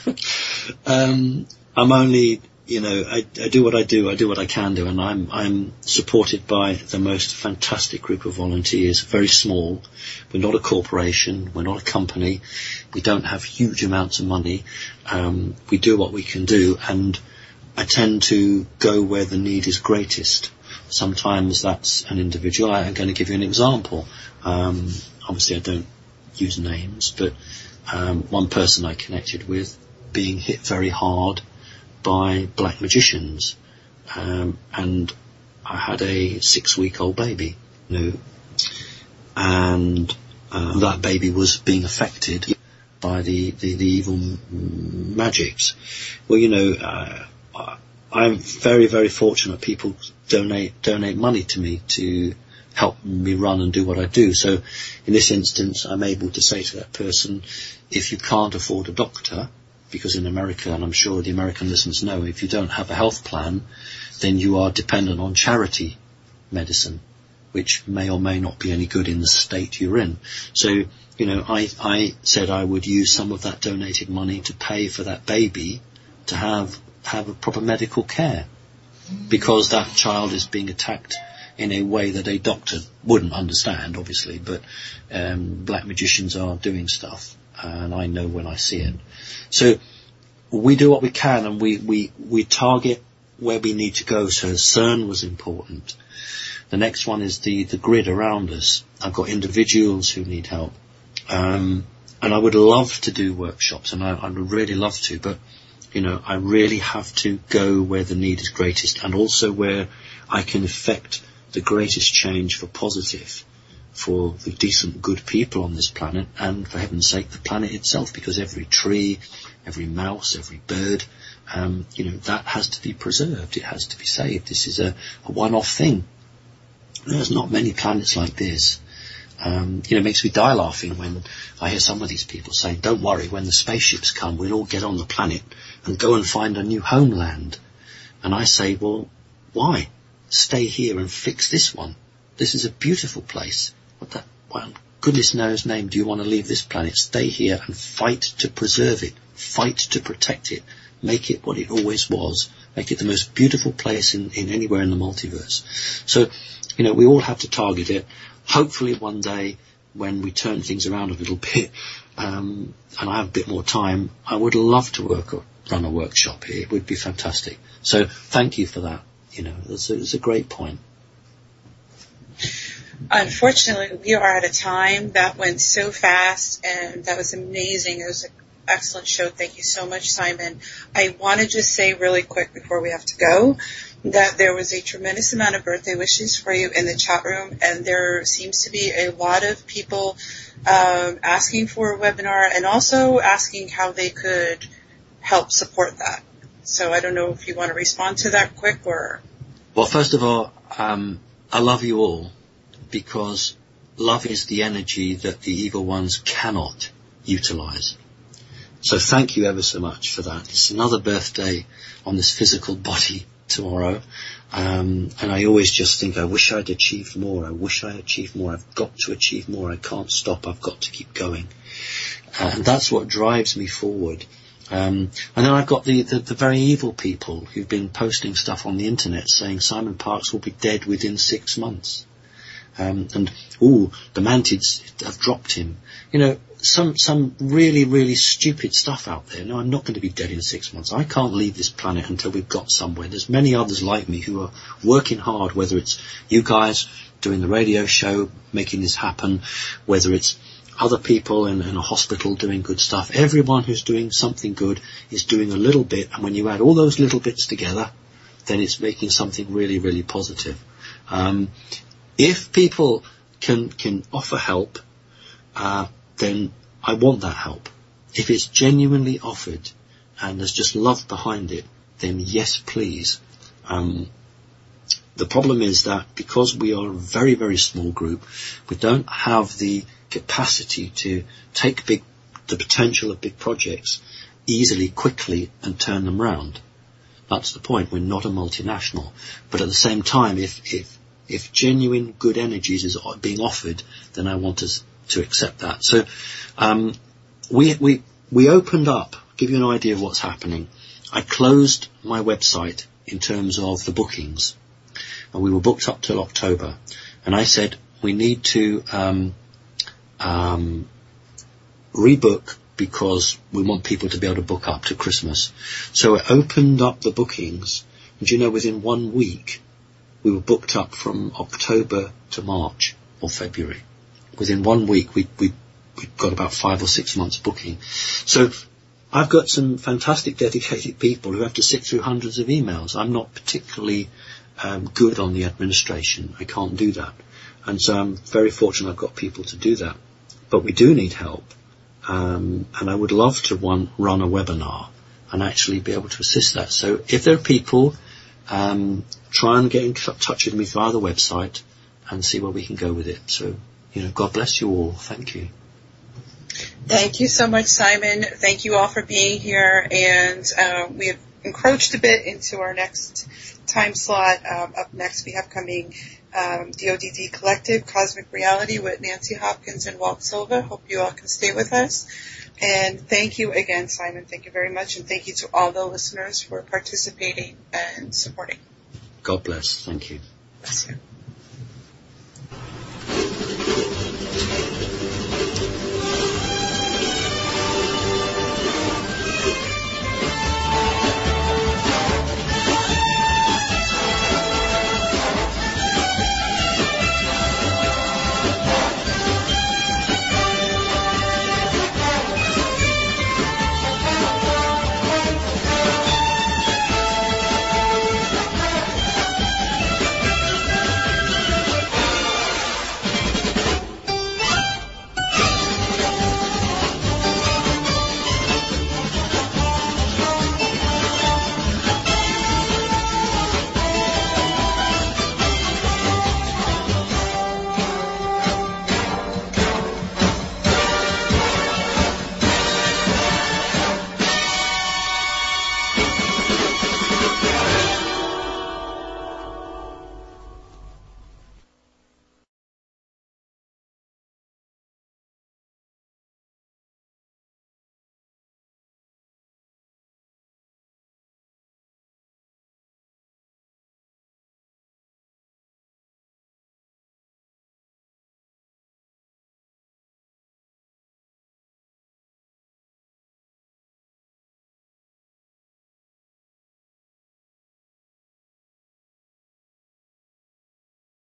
I'm only, you know, I do what I do what I can do, and I'm supported by the most fantastic group of volunteers, very small. We're not a corporation, we're not a company, we don't have huge amounts of money. We do what we can do, and I tend to go where the need is greatest. Sometimes that's an individual. I'm going to give you an example. Obviously I don't use names, but one person I connected with being hit very hard by black magicians, and I had a 6-week-old baby, you know, and that baby was being affected by the evil magics. Well, you know, I'm very, very fortunate people donate money to me to help me run and do what I do. So in this instance, I'm able to say to that person, if you can't afford a doctor, because in America, and I'm sure the American listeners know, if you don't have a health plan, then you are dependent on charity medicine, which may or may not be any good in the state you're in. So, you know, I said I would use some of that donated money to pay for that baby to have a proper medical care, because that child is being attacked in a way that a doctor wouldn't understand, obviously, but black magicians are doing stuff, and I know when I see it. So we do what we can, and we target where we need to go. So CERN was important. The next one is the grid around us. I've got individuals who need help, and I would love to do workshops, and I would really love to, but I'm I really have to go where the need is greatest, and also where I can effect the greatest change for positive, for the decent, good people on this planet, and for heaven's sake, the planet itself, because every tree, every mouse, every bird, that has to be preserved. It has to be saved. This is a one-off thing. There's not many planets like this. It makes me die laughing when I hear some of these people saying, don't worry, when the spaceships come, we'll all get on the planet and go and find a new homeland. And I say, well, why? Stay here and fix this one. This is a beautiful place. Well, goodness knows name, do you want to leave this planet? Stay here and fight to preserve it. Fight to protect it. Make it what it always was. Make it the most beautiful place in anywhere in the multiverse. So, we all have to target it. Hopefully one day, when we turn things around a little bit, and I have a bit more time, I would love to run a workshop here. It would be fantastic. So thank you for that. It's a great point. Unfortunately, we are at a time that went so fast, and that was amazing. It was an excellent show. Thank you so much, Simon. I want to just say really quick before we have to go that there was a tremendous amount of birthday wishes for you in the chat room, and there seems to be a lot of people asking for a webinar and also asking how they could help support that. So I don't know if you want to respond to that quick or... Well, first of all, I love you all, because love is the energy that the evil ones cannot utilize. So thank you ever so much for that. It's another birthday on this physical body tomorrow. And I always just think, I wish I'd achieved more. I wish I achieved more. I've got to achieve more. I can't stop. I've got to keep going. And that's what drives me forward. And then I've got the very evil people who've been posting stuff on the internet saying Simon Parkes will be dead within 6 months. The Mantids have dropped him. Some really, really stupid stuff out there. No, I'm not going to be dead in 6 months. I can't leave this planet until we've got somewhere. There's many others like me who are working hard, whether it's you guys doing the radio show, making this happen, whether it's other people in a hospital doing good stuff. Everyone who's doing something good is doing a little bit, and when you add all those little bits together, then it's making something really, really positive. If people can offer help, then I want that help. If it's genuinely offered and there's just love behind it, then yes, please. The problem is that because we are a very, very small group, we don't have the capacity to take the potential of big projects easily, quickly, and turn them round. That's the point. We're not a multinational. But at the same time, if genuine good energies is being offered, then I want us to accept that. So we opened up, give you an idea of what's happening. I closed my website in terms of the bookings, and we were booked up till October. And I said we need to rebook, because we want people to be able to book up to Christmas. So I opened up the bookings, and within 1 week we were booked up from October to March or February. Within 1 week we got about 5 or 6 months booking. So I've got some fantastic dedicated people who have to sit through hundreds of emails. I'm not particularly good on the administration. I can't do that. And so I'm very fortunate I've got people to do that. But we do need help. And I would love to run a webinar and actually be able to assist that. So if there are people, try and get in touch with me via the website and see where we can go with it. So, God bless you all. Thank you. Thank you so much, Simon. Thank you all for being here. And we have encroached a bit into our next time slot. Up next, we have coming DODD Collective, Cosmic Reality with Nancy Hopkins and Walt Silva. Hope you all can stay with us. And thank you again, Simon. Thank you very much. And thank you to all the listeners for participating and supporting. God bless. Thank you. Bless you.